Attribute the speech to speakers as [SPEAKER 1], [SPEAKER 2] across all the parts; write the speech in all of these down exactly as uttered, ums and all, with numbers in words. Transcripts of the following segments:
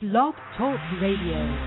[SPEAKER 1] Blog Talk Radio.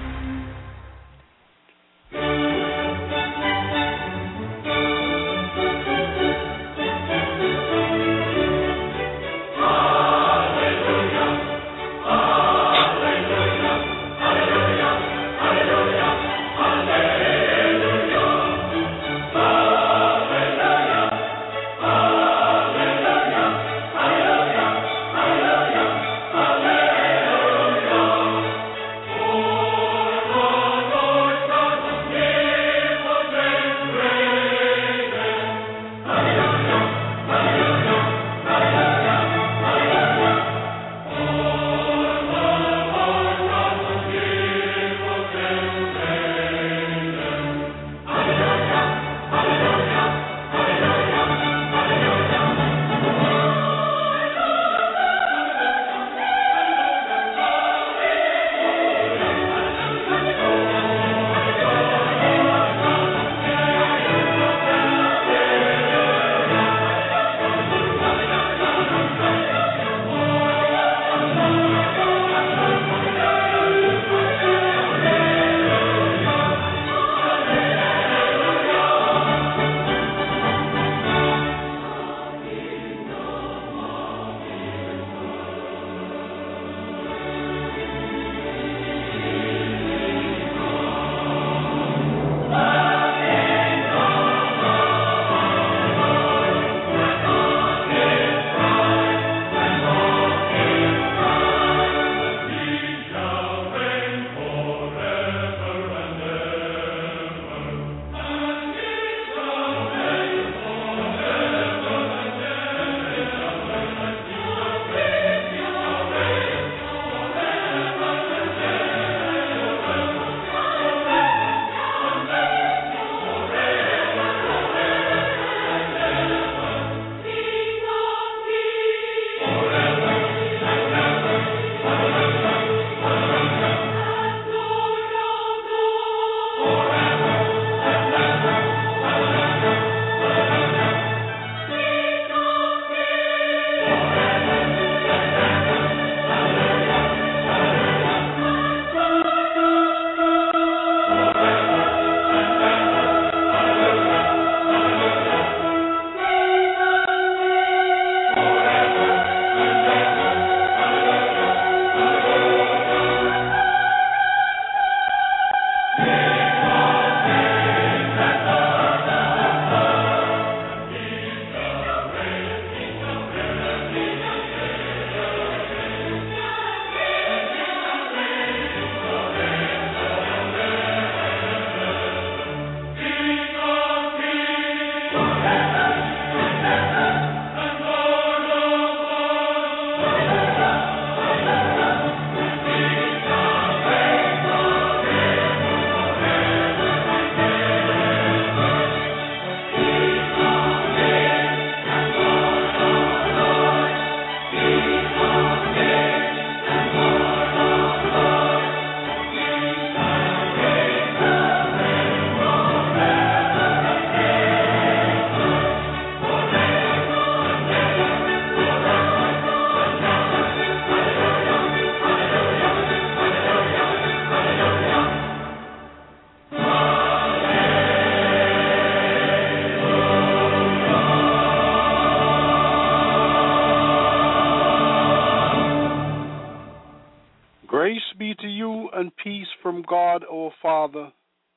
[SPEAKER 2] From God our Father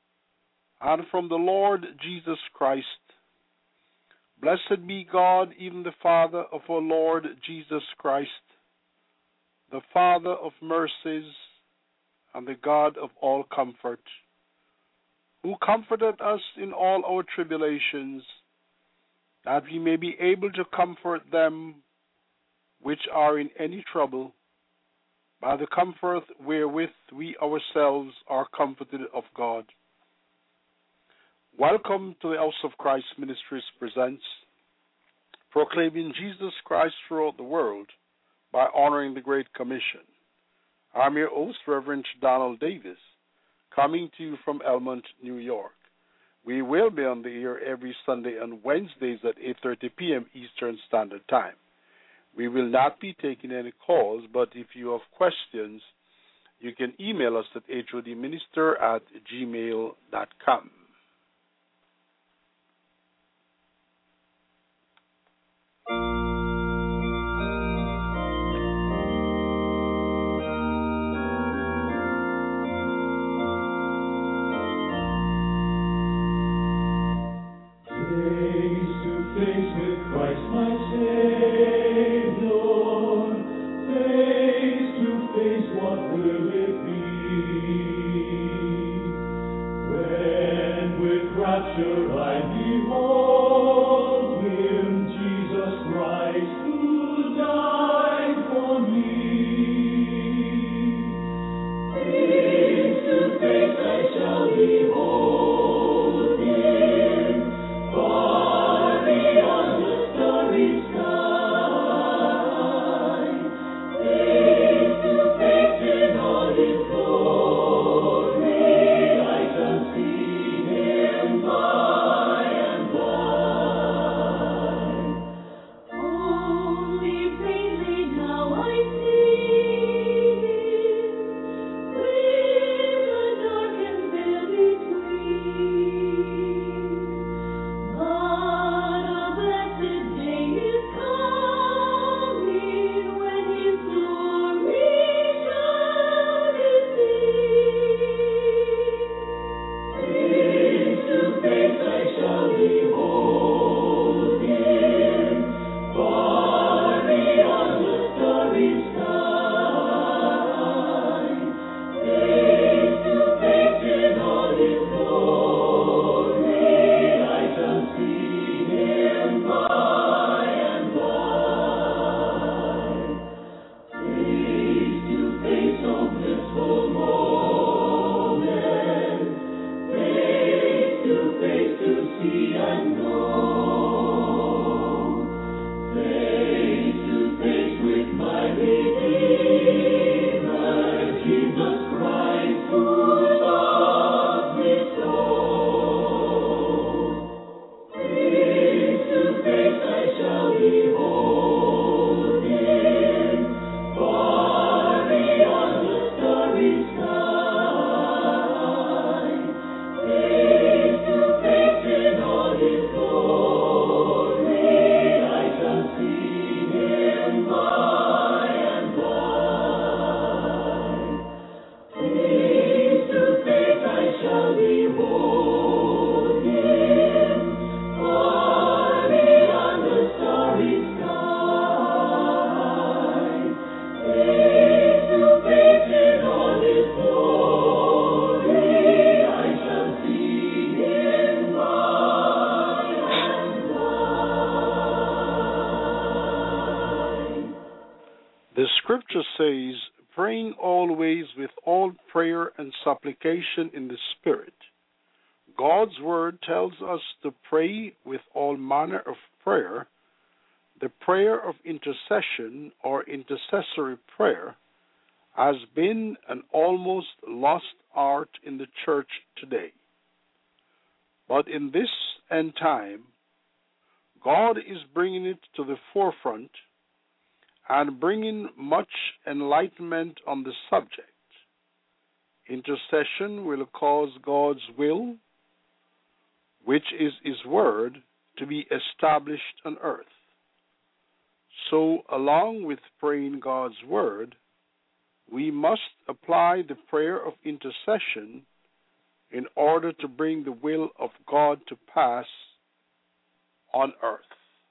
[SPEAKER 2] and from the Lord Jesus Christ. Blessed be God, even the Father of our Lord Jesus Christ, the Father of mercies and the God of all comfort, who comforted us in all our tribulations, that we may be able to comfort them which are in any trouble, by the comfort wherewith we ourselves are comforted of God. Welcome to the House of Christ Ministries presents Proclaiming Jesus Christ Throughout the World by Honoring the Great Commission. I'm your host, Reverend Donald Davis, coming to you from Elmont, New York. We will be on the air every Sunday and Wednesdays at eight thirty p.m. Eastern Standard Time. We will not be taking any calls, but if you have questions, You can email us at hodminister at gmail dot com. The scripture says, praying always with all prayer and supplication in the Spirit. God's word tells us to pray with all manner of prayer. The prayer of intercession or intercessory prayer has been an almost lost art in the church today. But in this end time, God is bringing it to the forefront and bringing much enlightenment on the subject. Intercession will cause God's will, which is His word, to be established on earth. So, along with praying God's word, we must apply the prayer of intercession in order to bring the will of God to pass on earth.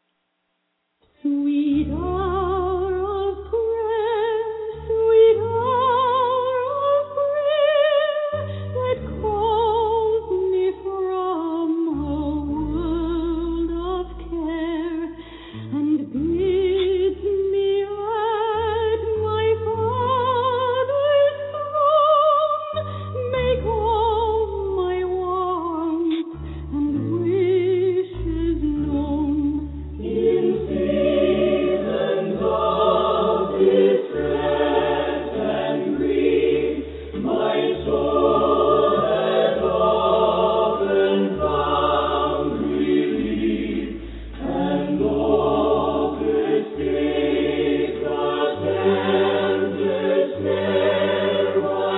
[SPEAKER 3] Sweet hour of prayer, sweet hour of prayer, that calls me from a world of care, and bids me at my Father's throne make all my wants and wishes known. In season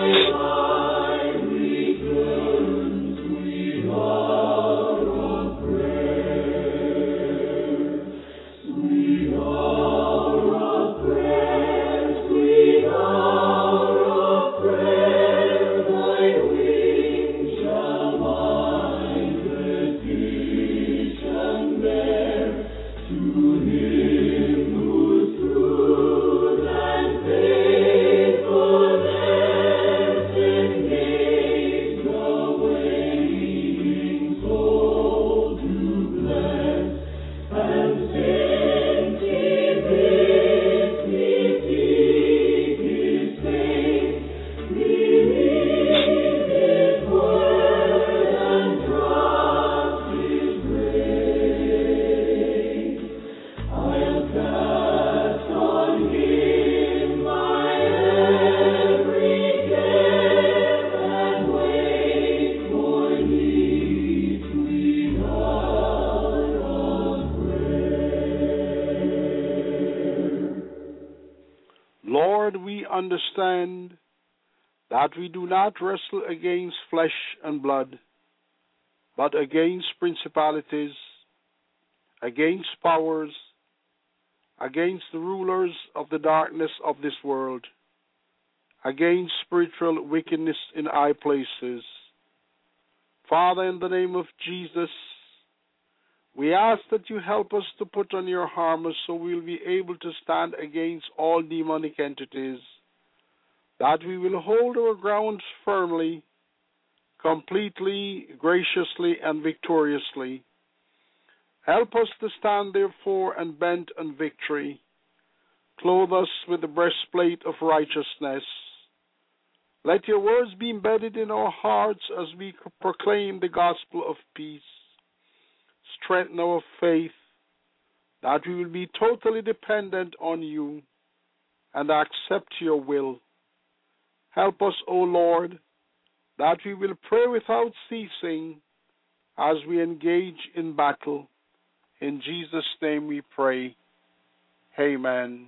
[SPEAKER 2] Lord, we understand that we do not wrestle against flesh and blood, but against principalities, against powers, against the rulers of the darkness of this world, against spiritual wickedness in high places. Father, in the name of Jesus, we ask that you help us to put on your armor so we'll be able to stand against all demonic entities, that we will hold our ground firmly, completely, graciously, and victoriously. Help us to stand therefore and bent on victory. Clothe us with the breastplate of righteousness. Let your words be embedded in our hearts as we proclaim the gospel of peace. Strengthen our faith, that we will be totally dependent on you and accept your will. Help us, O Lord, that we will pray without ceasing as we engage in battle. In Jesus' name we pray. Amen.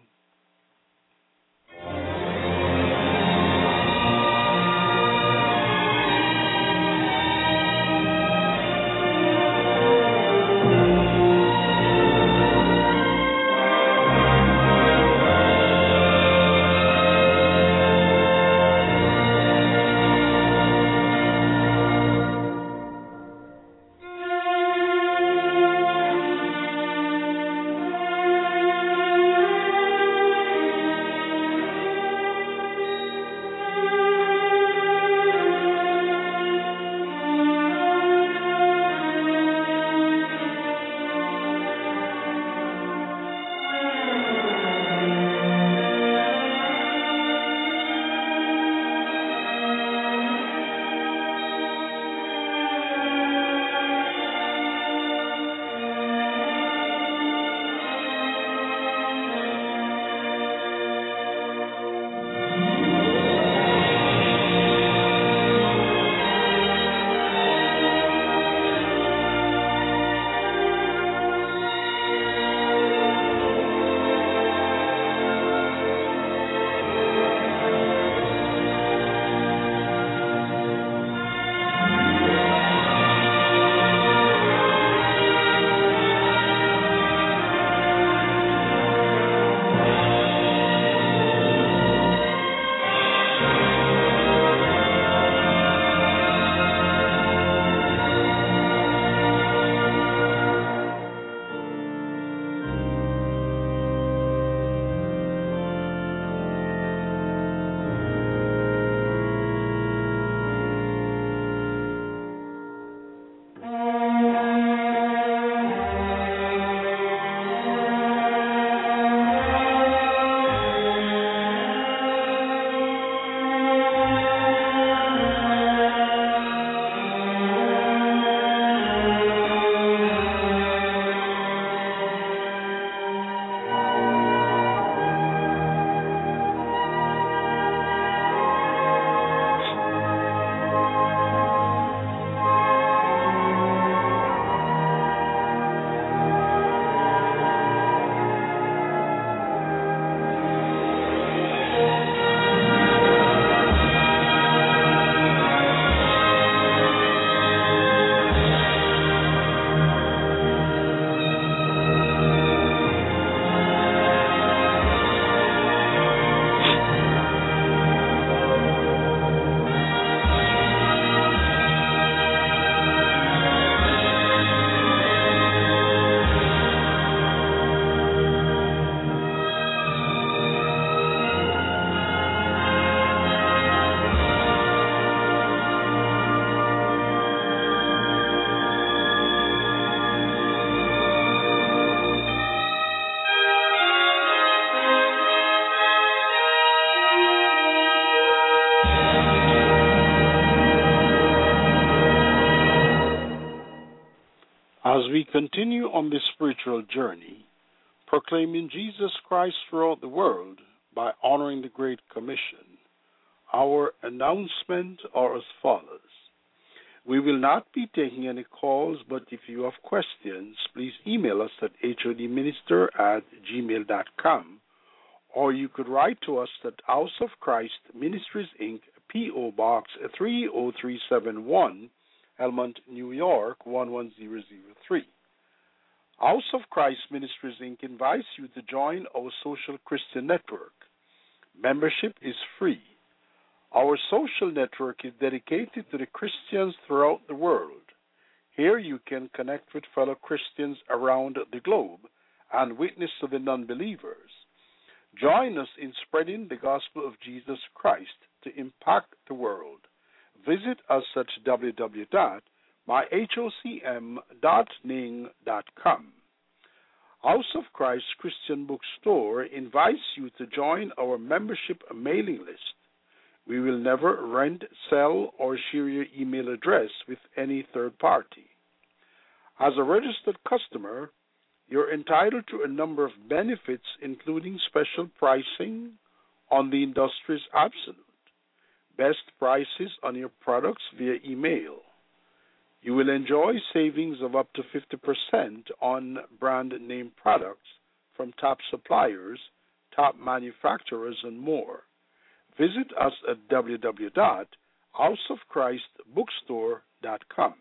[SPEAKER 2] As we continue on this spiritual journey, proclaiming Jesus Christ throughout the world by honoring the Great Commission, our announcement are as follows. We will not be taking any calls, but if you have questions, please email us at hodminister at gmail dot com, or you could write to us at House of Christ Ministries, Incorporated, P O. Box three oh three seven one, Elmont, New York one one zero zero three. House of Christ Ministries, Incorporated invites you to join our social Christian network. Membership is free. Our social network is dedicated to the Christians throughout the world. Here you can connect with fellow Christians around the globe and witness to the non-believers. Join us in spreading the gospel of Jesus Christ to impact the world. Visit us at w w w dot my hocm dot ning dot com. House of Christ Christian Bookstore invites you to join our membership mailing list. We will never rent, sell, or share your email address with any third party. As a registered customer, you're entitled to a number of benefits, including special pricing on the industry's Absolute, best prices on your products via email. You will enjoy savings of up to fifty percent on brand name products from top suppliers, top manufacturers, and more. Visit us at w w w dot house of christ bookstore dot com.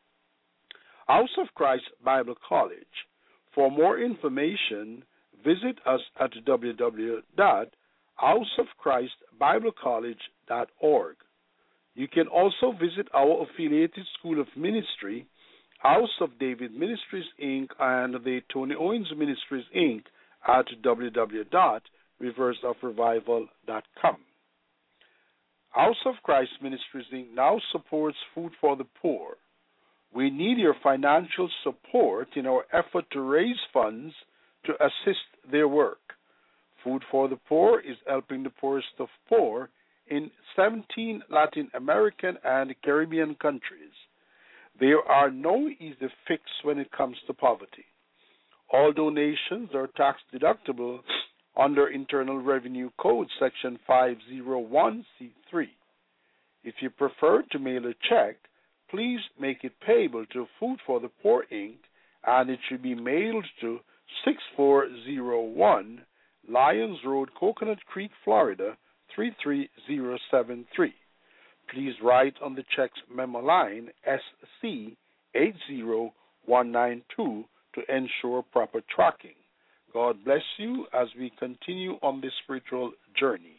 [SPEAKER 2] House of Christ Bible College. For more information, visit us at w w w dot house of christ bible college dot org. You can also visit our affiliated School of Ministry, House of David Ministries, Incorporated, and the Tony Owens Ministries, Incorporated at w w w dot rivers of revival dot com. House of Christ Ministries, Incorporated now supports Food for the Poor. We need your financial support in our effort to raise funds to assist their work. Food for the Poor is helping the poorest of poor in seventeen Latin American and Caribbean countries. There are no easy fix when it comes to poverty. All donations are tax deductible under Internal Revenue Code Section five oh one C three. If you prefer to mail a check, please make it payable to Food for the Poor, Incorporated, and it should be mailed to six four zero one Lyons Road, Coconut Creek, Florida three three zero seven three. Please write on the check's memo line S C eight zero one nine two to ensure proper tracking. God bless you as we continue on this spiritual journey.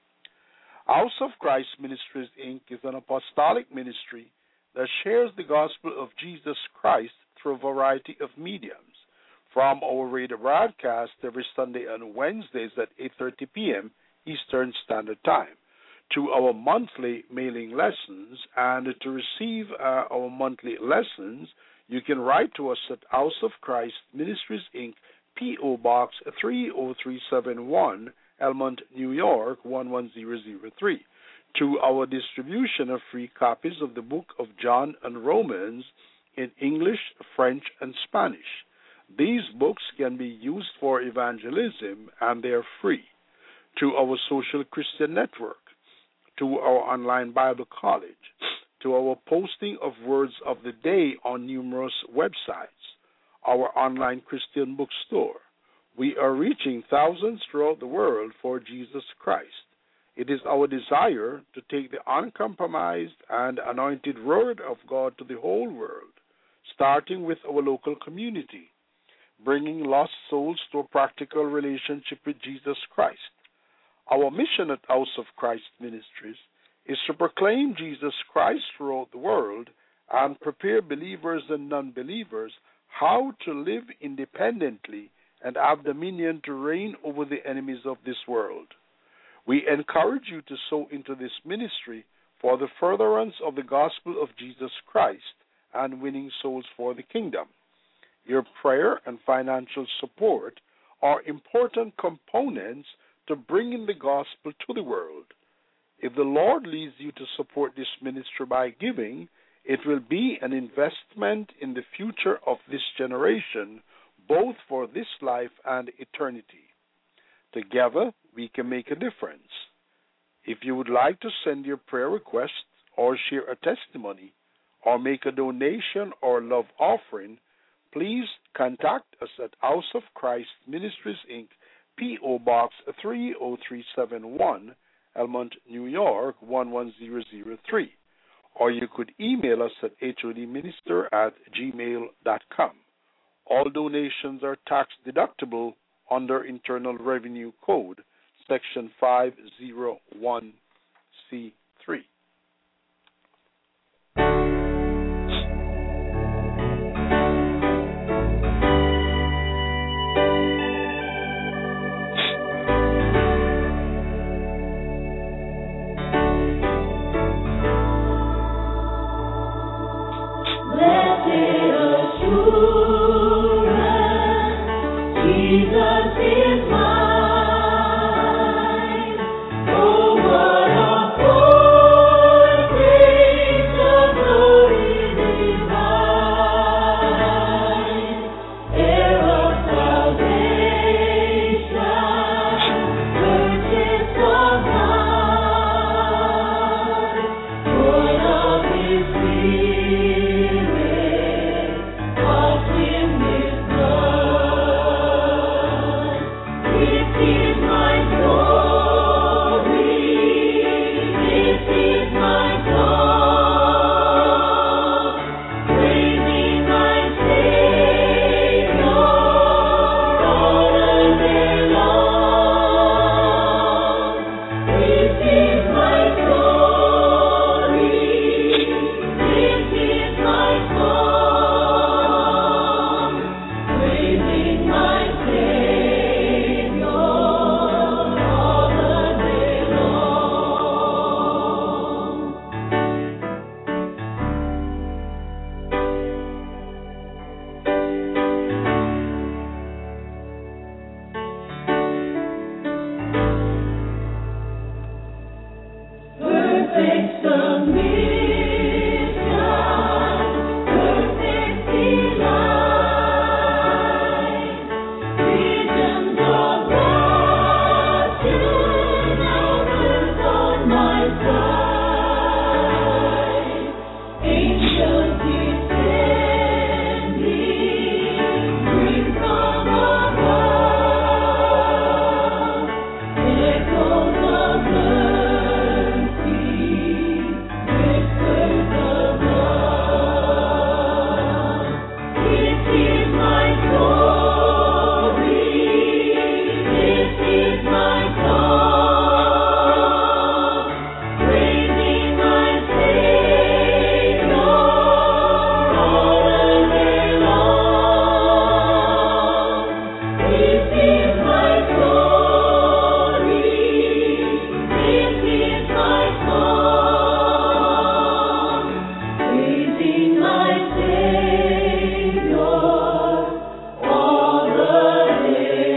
[SPEAKER 2] House of Christ Ministries, Incorporated is an apostolic ministry that shares the gospel of Jesus Christ through a variety of mediums, from our radio broadcast every Sunday and Wednesdays at eight thirty p.m. Eastern Standard Time, to our monthly mailing lessons. And to receive uh, our monthly lessons, you can write to us at House of Christ Ministries, Incorporated, P O. Box three oh three seven one, Elmont, New York one one zero zero three, to our distribution of free copies of the book of John and Romans in English, French, and Spanish. These books can be used for evangelism, and they are free. To our social Christian network, to our online Bible college, to our posting of words of the day on numerous websites, our online Christian bookstore. We are reaching thousands throughout the world for Jesus Christ. It is our desire to take the uncompromised and anointed word of God to the whole world, starting with our local community, bringing lost souls to a practical relationship with Jesus Christ. Our mission at House of Christ Ministries is to proclaim Jesus Christ throughout the world and prepare believers and non-believers how to live independently and have dominion to reign over the enemies of this world. We encourage you to sow into this ministry for the furtherance of the gospel of Jesus Christ and winning souls for the kingdom. Your prayer and financial support are important components to bringing the gospel to the world. If the Lord leads you to support this ministry by giving, It will be an investment in the future of this generation, both for this life and eternity. Together, we can make a difference. If you would like to send your prayer request or share a testimony or make a donation or love offering, please contact us at House of Christ Ministries, Incorporated, P O. Box three oh three seven one, Elmont, New York one one zero zero three, or you could email us at hodminister at gmail dot com. All donations are tax deductible under Internal Revenue Code, Section five oh one C three.
[SPEAKER 3] Jesus is mine. Oh, what a foretaste of glory divine, heir of salvation, purchased of God, born of His Spirit, washed in His blood. This is my story, this is my song, praising my Savior all the day long. This is my story, this is my song, praising my Savior all the day long. Perfect submission, perfect delight, visions of rapture now burst on my sight. Angels descending, bring from above, echoes of mercy, whispers of love. This is my story, this is my song, praising my Savior all the day long. This is my story, this is my song, praising my Savior all the day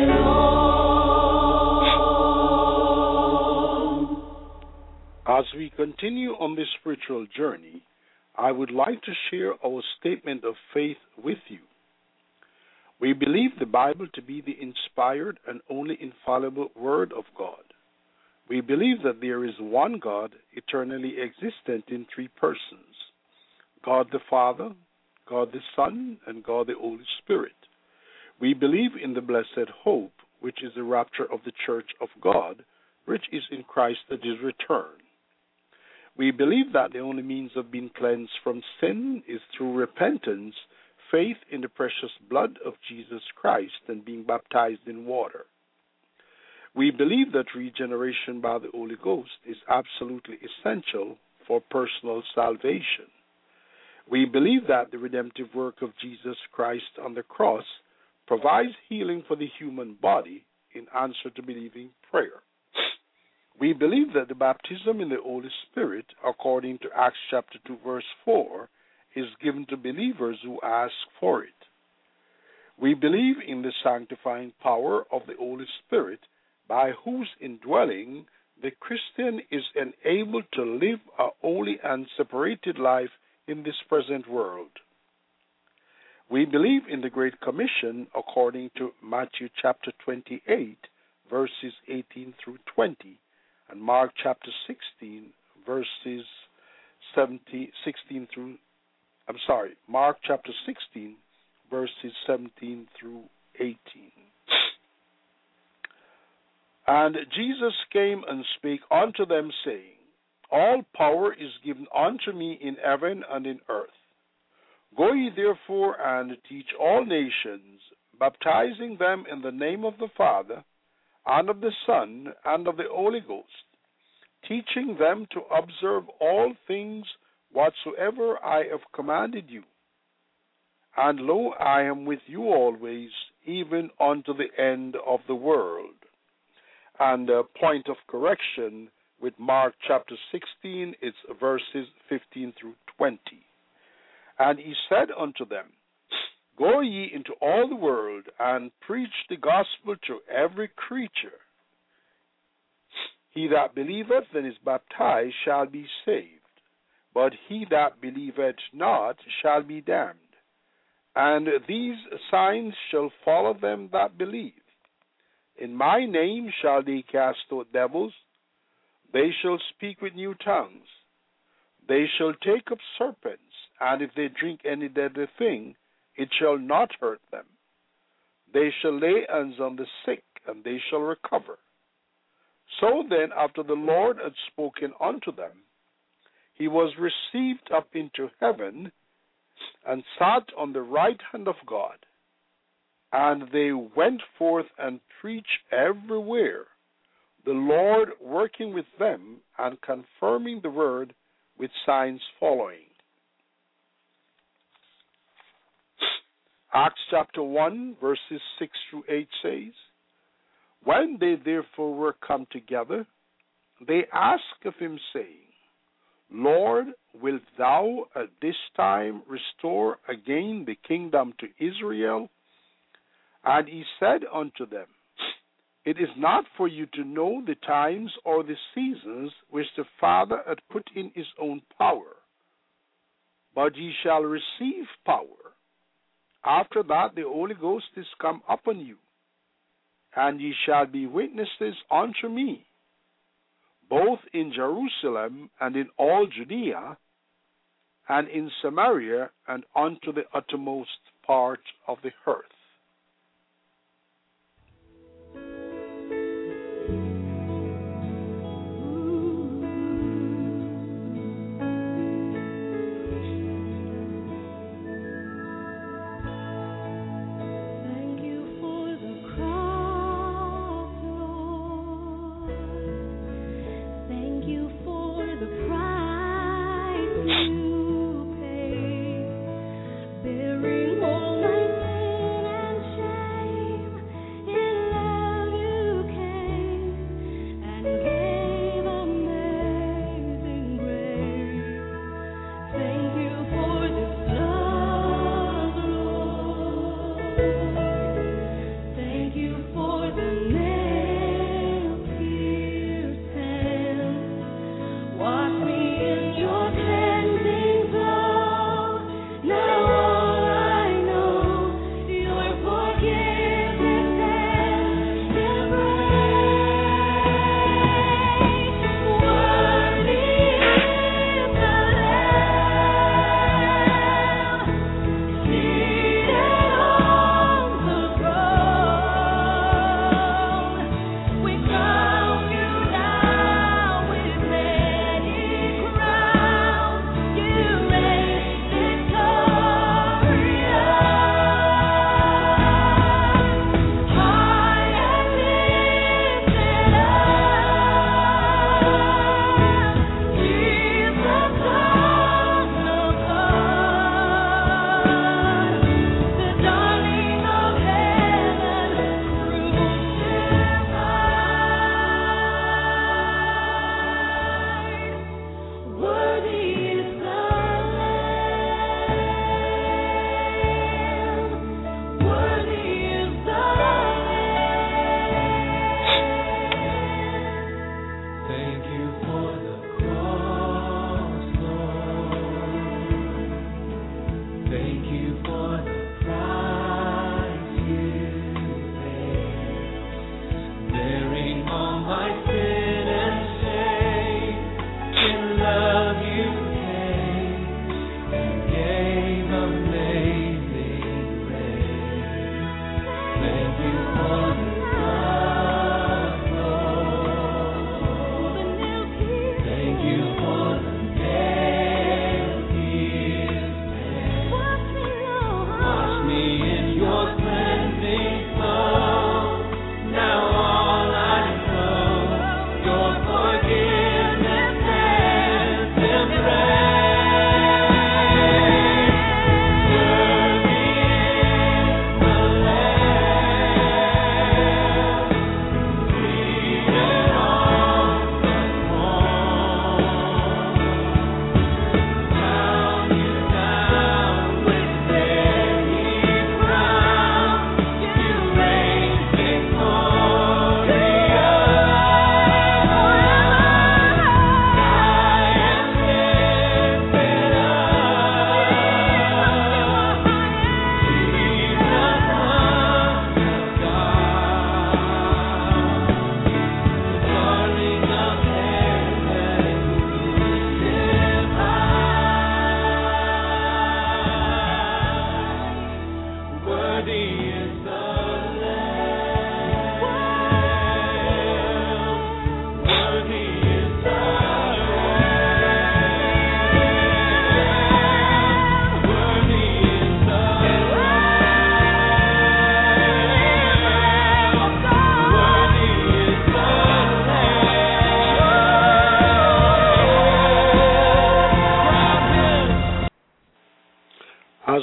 [SPEAKER 3] long.
[SPEAKER 2] As we continue on this spiritual journey, I would like to share our statement of faith with you. We believe the Bible to be the inspired and only infallible Word of God. We believe that there is one God, eternally existent in three persons: God the Father, God the Son, and God the Holy Spirit. We believe in the blessed hope, which is the rapture of the church of God, which is in Christ at His return. We believe that the only means of being cleansed from sin is through repentance, faith in the precious blood of Jesus Christ, and being baptized in water. We believe that regeneration by the Holy Ghost is absolutely essential for personal salvation. We believe that the redemptive work of Jesus Christ on the cross provides healing for the human body in answer to believing prayer. We believe that the baptism in the Holy Spirit, according to Acts chapter two, verse four, is given to believers who ask for it. We believe in the sanctifying power of the Holy Spirit, by whose indwelling the Christian is enabled to live a holy and separated life in this present world. We believe in the Great Commission according to Matthew chapter twenty-eight, verses eighteen through twenty, and Mark chapter sixteen, verses seventeen, sixteen through, I'm sorry, Mark chapter sixteen, verses seventeen through eighteen. And Jesus came and spake unto them, saying, All power is given unto me in heaven and in earth. Go ye therefore and teach all nations, baptizing them in the name of the Father, and of the Son, and of the Holy Ghost, teaching them to observe all things whatsoever I have commanded you. And lo, I am with you always, even unto the end of the world. And a point of correction with Mark chapter sixteen, it's verses fifteen through twenty. And he said unto them, Go ye into all the world, and preach the gospel to every creature. He that believeth and is baptized shall be saved, but he that believeth not shall be damned. And these signs shall follow them that believe. In my name shall they cast out devils. They shall speak with new tongues. They shall take up serpents, and if they drink any deadly thing, it shall not hurt them. They shall lay hands on the sick, and they shall recover. So then, after the Lord had spoken unto them, he was received up into heaven, and sat on the right hand of God. And they went forth and preached everywhere, the Lord working with them and confirming the word with signs following. Acts chapter one, verses six through eight says, When they therefore were come together, they asked of him, saying, Lord, wilt thou at this time restore again the kingdom to Israel? And he said unto them, It is not for you to know the times or the seasons which the Father hath put in his own power, but ye shall receive power. After that the Holy Ghost is come upon you, and ye shall be witnesses unto me, both in Jerusalem and in all Judea, and in Samaria, and unto the uttermost part of the earth.
[SPEAKER 3] Bearing all my sin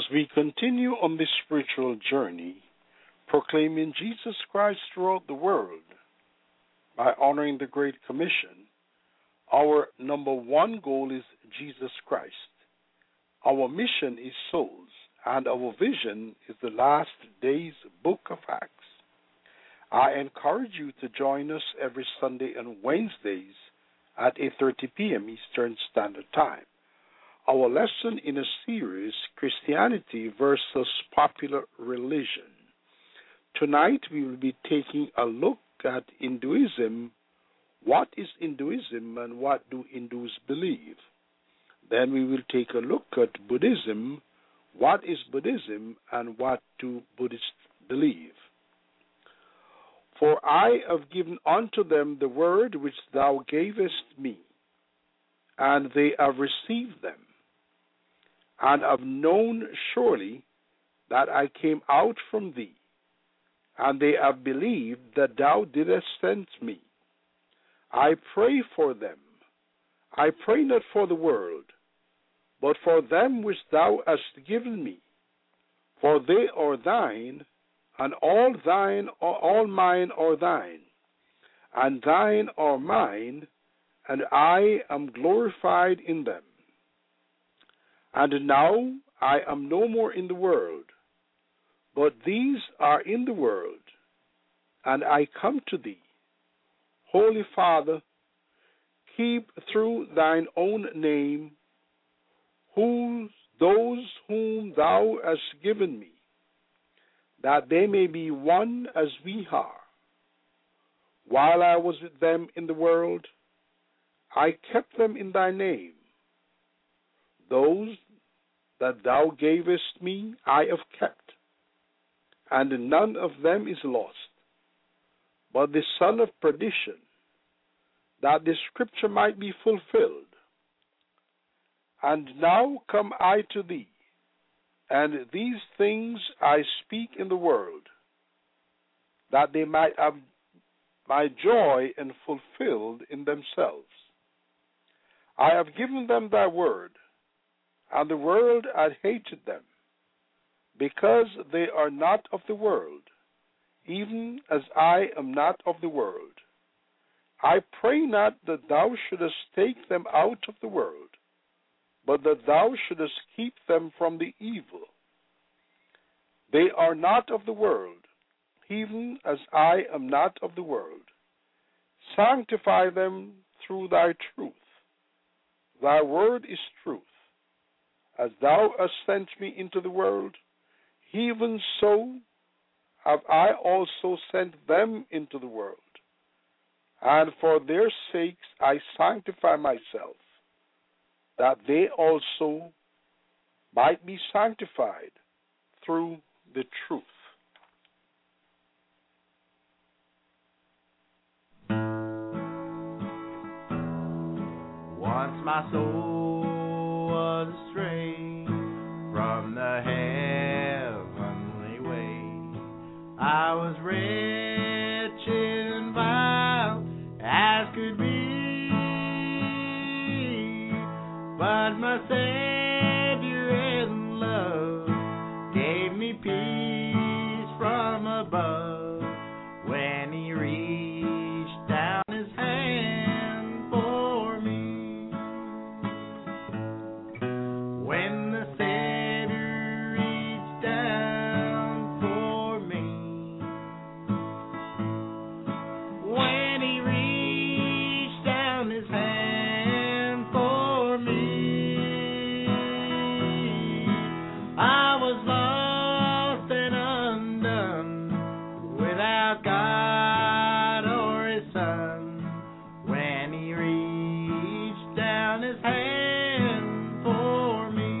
[SPEAKER 2] we continue on this spiritual journey, proclaiming Jesus Christ throughout the world by honoring the Great Commission, our number one goal is Jesus Christ. Our mission is souls, and our vision is the last days book of Acts. I encourage you to join us every Sunday and Wednesdays at eight thirty p.m. Eastern Standard Time. Our lesson in a series, Christianity versus Popular Religion. Tonight we will be taking a look at Hinduism. What is Hinduism and what do Hindus believe? Then we will take a look at Buddhism. What is Buddhism and what do Buddhists believe? For I have given unto them the word which thou gavest me, and they have received them, and have known surely that I came out from thee, and they have believed that thou didst send me. I pray for them. I pray not for the world, but for them which thou hast given me, for they are thine, and all thine, all mine are thine, and thine are mine, and I am glorified in them. And now I am no more in the world, but these are in the world, and I come to thee. Holy Father, keep through thine own name whose, those whom thou hast given me, that they may be one as we are. While I was with them in the world, I kept them in thy name. Those that thou gavest me I have kept, and none of them is lost, but the son of perdition, that the scripture might be fulfilled. And now come I to thee, and these things I speak in the world, that they might have my joy and fulfilled in themselves. I have given them thy word, and the world hath hated them, because they are not of the world, even as I am not of the world. I pray not that thou shouldest take them out of the world, but that thou shouldest keep them from the evil. They are not of the world, even as I am not of the world. Sanctify them through thy truth. Thy word is truth. As thou hast sent me into the world, even so have I also sent them into the world. And for their sakes I sanctify myself, that they also might be sanctified through the truth.
[SPEAKER 4] Once my soul was astray from the heavenly way. I was wretched and vile as could be, but my Savior in love gave me peace from above when He reached down His hand for me. When the Savior reached down for me, when He reached down His hand for me, I was lost and undone, without God or His Son, when He reached down His hand for me.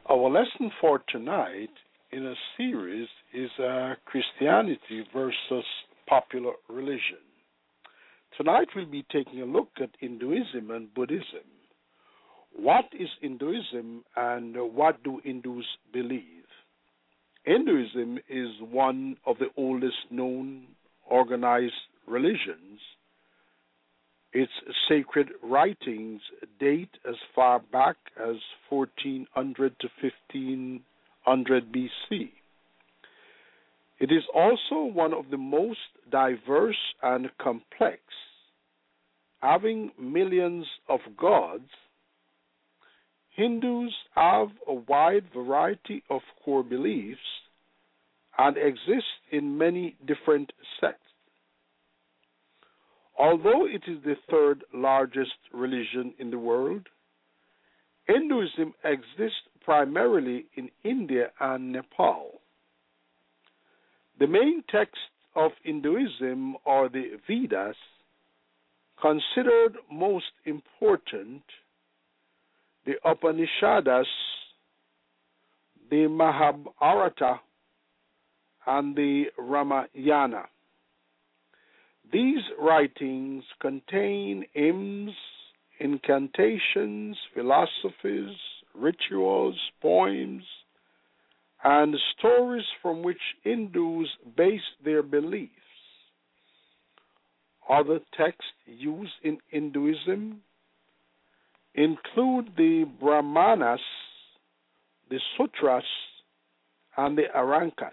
[SPEAKER 2] Our lesson for tonight in a series is uh, Christianity versus popular religion. Tonight we'll be taking a look at Hinduism and Buddhism. What is Hinduism and what do Hindus believe? Hinduism is one of the oldest known organized religions. Its sacred writings date as far back as fourteen hundred to fifteen hundred B C. It is also one of the most diverse and complex, having millions of gods. Hindus have a wide variety of core beliefs and exist in many different sects. Although it is the third largest religion in the world, Hinduism exists primarily in India and Nepal. The main texts of Hinduism are the Vedas, considered most important, the Upanishads, the Mahabharata, and the Ramayana. These writings contain hymns, incantations, philosophies, rituals, poems, and stories from which Hindus base their beliefs. Other texts used in Hinduism include the Brahmanas, the Sutras, and the Arankas.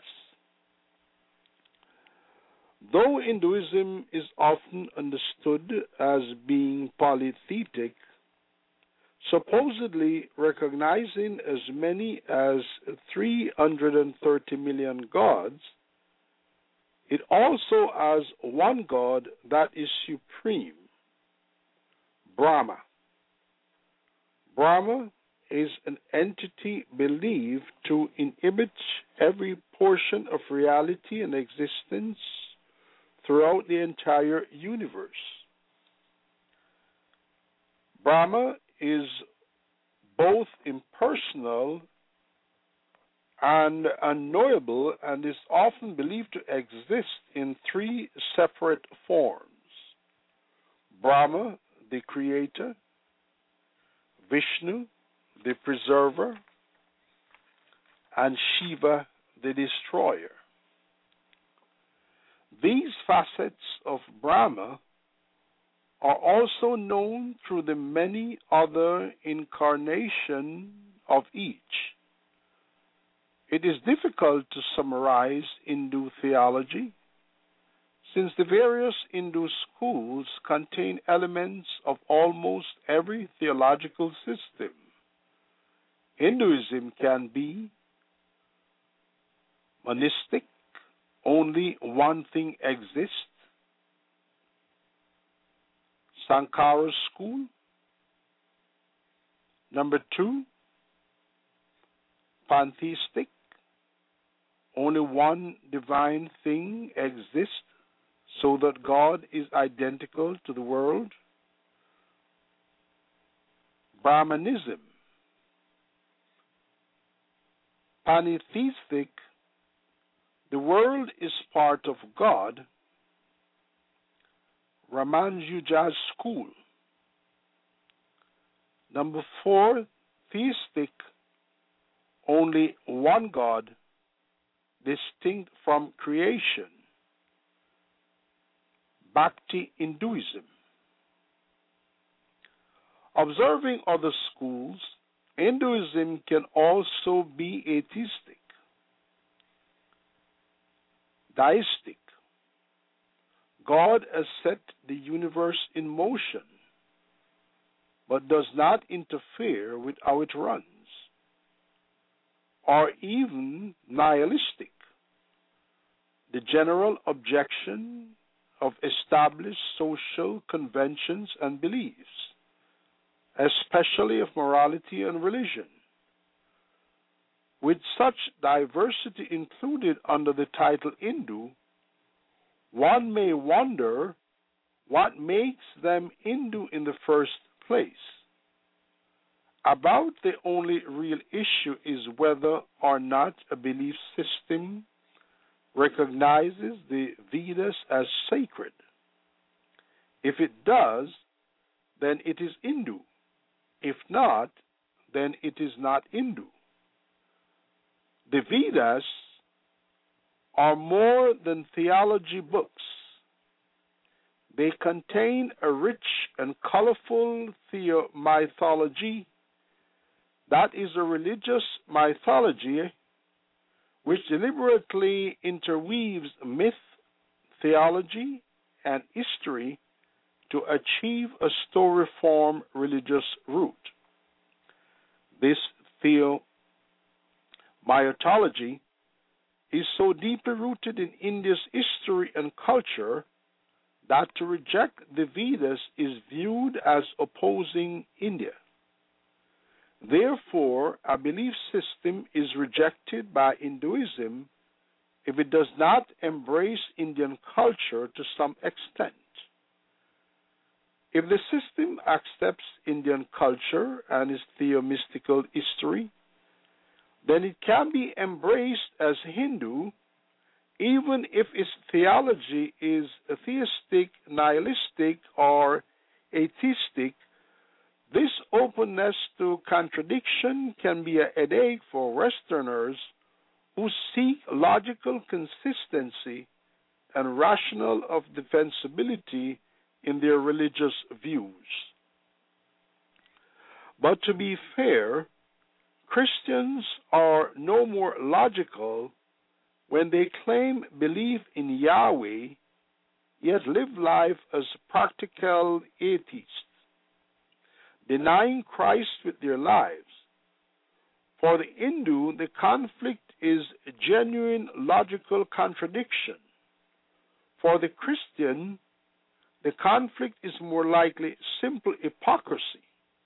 [SPEAKER 2] Though Hinduism is often understood as being polytheistic, supposedly recognizing as many as three hundred thirty million gods, it also has one god that is supreme, Brahma. Brahma is an entity believed to inhabit every portion of reality and existence throughout the entire universe. Brahma is both impersonal and unknowable and is often believed to exist in three separate forms: Brahma, the creator; Vishnu, the preserver; and Shiva, the destroyer. These facets of Brahma are also known through the many other incarnations of each. It is difficult to summarize Hindu theology, since the various Hindu schools contain elements of almost every theological system. Hinduism can be monistic, only one thing exists; Sankara school. Number two, pantheistic, only one divine thing exists, so that God is identical to the world; Brahmanism. Pantheistic, the world is part of God; Ramanuja school. Number four, theistic, only one God, distinct from creation, Bhakti Hinduism. Observing other schools, Hinduism can also be atheistic, deistic. God has set the universe in motion, but does not interfere with how it runs. Or even nihilistic, the general objection of established social conventions and beliefs, especially of morality and religion. With such diversity included under the title Hindu, one may wonder what makes them Hindu in the first place. about the only real issue is whether or not a belief system recognizes the Vedas as sacred. If it does, then it is Hindu. If not, then it is not Hindu. The Vedas are more than theology books. They contain a rich and colorful theomythology that is a religious mythology which deliberately interweaves myth, theology, and history to achieve a story-form religious root. This theomythology is so deeply rooted in India's history and culture that to reject the Vedas is viewed as opposing India. Therefore, a belief system is rejected by Hinduism if it does not embrace Indian culture to some extent. If the system accepts Indian culture and its theomystical history, then it can be embraced as Hindu, even if its theology is theistic, nihilistic, or atheistic. This openness to contradiction can be a headache for Westerners who seek logical consistency and rational of defensibility in their religious views. But to be fair, Christians are no more logical when they claim belief in Yahweh, yet live life as practical atheists, denying Christ with their lives. For the Hindu, the conflict is a genuine logical contradiction. For the Christian, the conflict is more likely simple hypocrisy.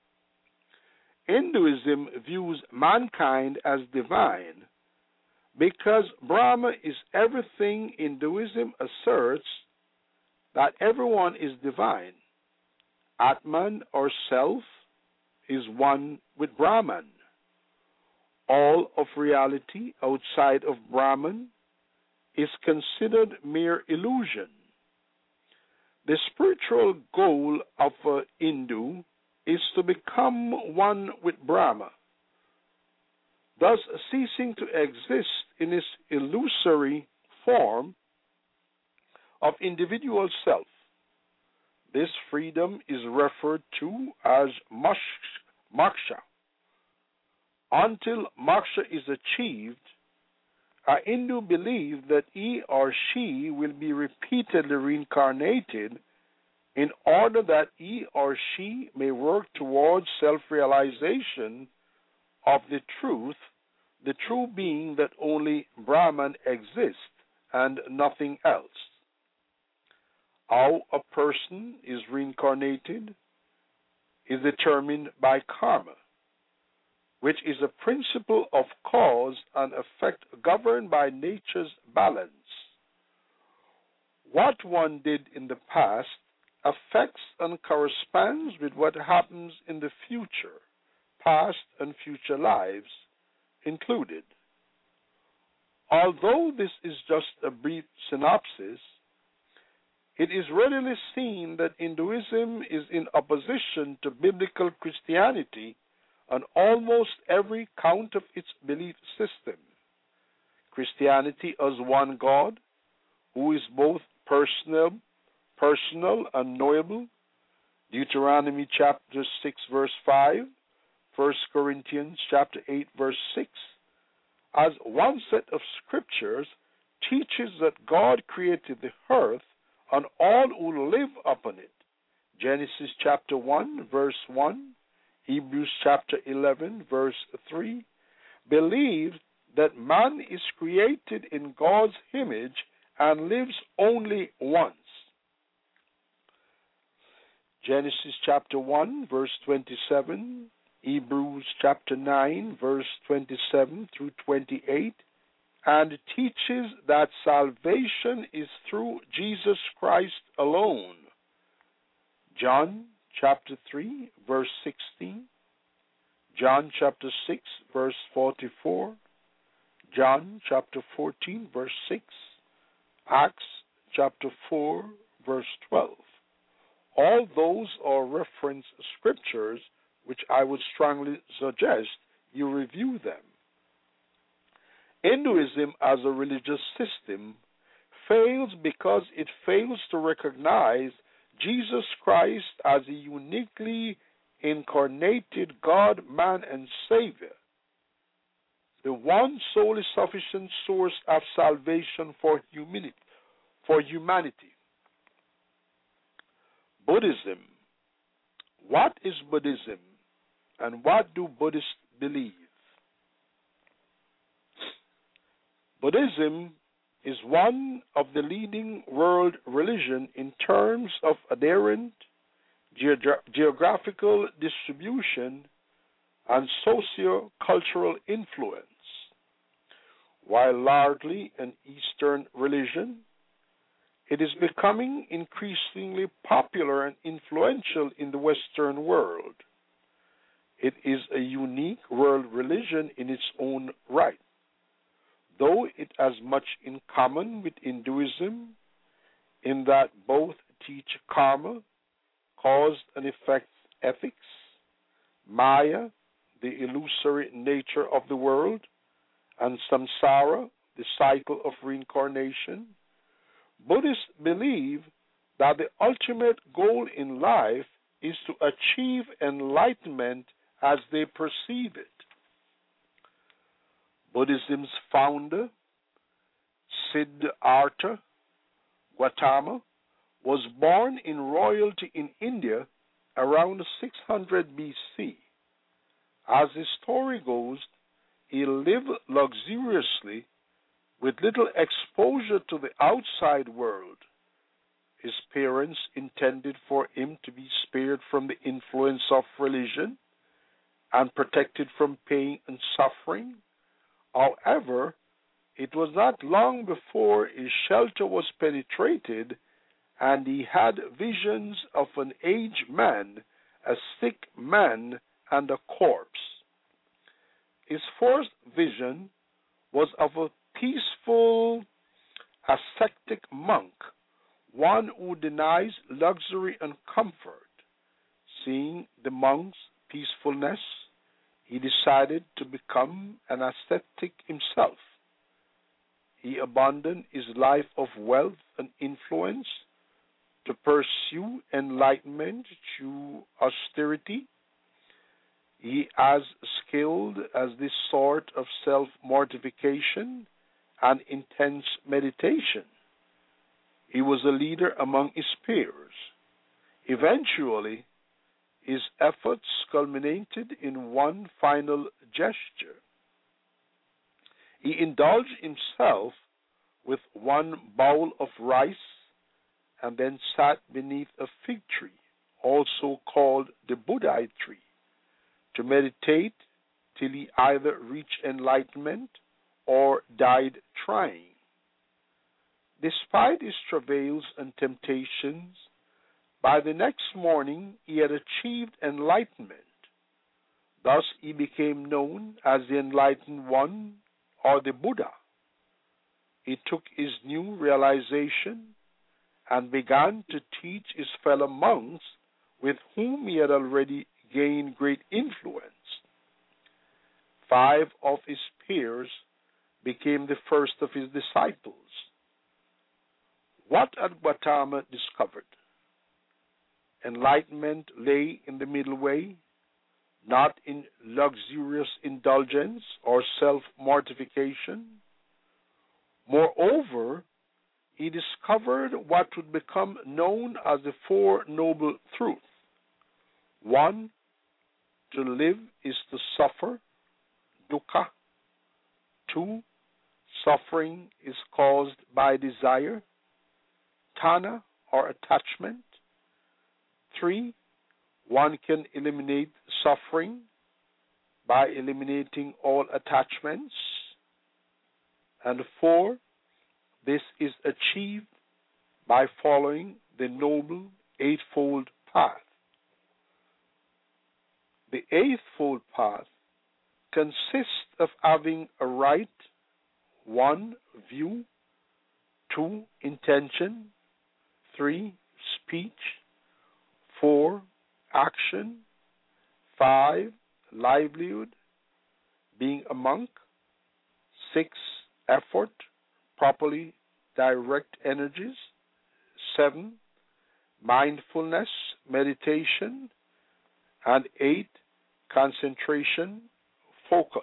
[SPEAKER 2] Hinduism views mankind as divine because Brahma is everything. Hinduism asserts that everyone is divine. Atman, or self, is one with Brahman. All of reality outside of Brahman is considered mere illusion. The spiritual goal of a Hindu is to become one with Brahma, thus ceasing to exist in its illusory form of individual self. This freedom is referred to as moksha. Until moksha is achieved, a Hindu believes that he or she will be repeatedly reincarnated in order that he or she may work towards self-realization of the truth, the true being that only Brahman exists and nothing else. How a person is reincarnated is determined by karma, which is a principle of cause and effect governed by nature's balance. What one did in the past affects and corresponds with what happens in the future, past and future lives included. Although this is just a brief synopsis, it is readily seen that Hinduism is in opposition to biblical Christianity on almost every count of its belief system. Christianity as one God, who is both personal, personal and knowable, Deuteronomy chapter six, verse five, First Corinthians chapter eight, verse six, as one set of scriptures teaches that God created the earth and all who live upon it. Genesis chapter one, verse one, Hebrews chapter eleven, verse three, believes that man is created in God's image and lives only once. Genesis chapter one, verse twenty-seven, Hebrews chapter nine, verse twenty-seven through twenty-eight, and teaches that salvation is through Jesus Christ alone. John chapter three, verse sixteen, John chapter six, verse forty-four, John chapter fourteen, verse six, Acts chapter four, verse twelve. All those are reference scriptures which I would strongly suggest you review them. Hinduism as a religious system fails because it fails to recognize Jesus Christ as a uniquely incarnated God, man, and Savior, the one solely sufficient source of salvation for humanity. For humanity. Buddhism. What is Buddhism, and what do Buddhists believe? Buddhism is one of the leading world religions in terms of adherent geogra- geographical distribution and socio-cultural influence. While largely an Eastern religion, it is becoming increasingly popular and influential in the Western world. It is a unique world religion in its own right, though it has much in common with Hinduism in that both teach karma, cause and effect ethics, Maya, the illusory nature of the world, and samsara, the cycle of reincarnation. Buddhists believe that the ultimate goal in life is to achieve enlightenment as they perceive it. Buddhism's founder, Siddhartha Gautama, was born in royalty in India around six hundred B C. As the story goes, he lived luxuriously with little exposure to the outside world. His parents intended for him to be spared from the influence of religion and protected from pain and suffering. However, it was not long before his shelter was penetrated and he had visions of an aged man, a sick man, and a corpse. His first vision was of a peaceful, ascetic monk, one who denies luxury and comfort. Seeing the monk's peacefulness, he decided to become an ascetic himself. He abandoned his life of wealth and influence to pursue enlightenment through austerity. He as skilled as this sort of self-mortification and intense meditation. He was a leader among his peers. Eventually, his efforts culminated in one final gesture. He indulged himself with one bowl of rice and then sat beneath a fig tree, also called the Buddhite tree, to meditate till he either reached enlightenment or died trying. Despite his travails and temptations, by the next morning he had achieved enlightenment. Thus he became known as the Enlightened One or the Buddha. He took his new realization and began to teach his fellow monks with whom he had already gained great influence. Five of his peers became the first of his disciples. What had Gautama discovered? Enlightenment lay in the middle way, not in luxurious indulgence or self-mortification. Moreover, he discovered what would become known as the Four Noble Truths. One, to live is to suffer, dukkha. Two, suffering is caused by desire, tanha or attachment. Three, one can eliminate suffering by eliminating all attachments. And four, this is achieved by following the Noble Eightfold Path. The Eightfold Path consists of having a right, one, view, two, intention, three, speech, four, action, five, livelihood, being a monk, six, effort, properly direct energies, seven, mindfulness, meditation, and eight, concentration, focus.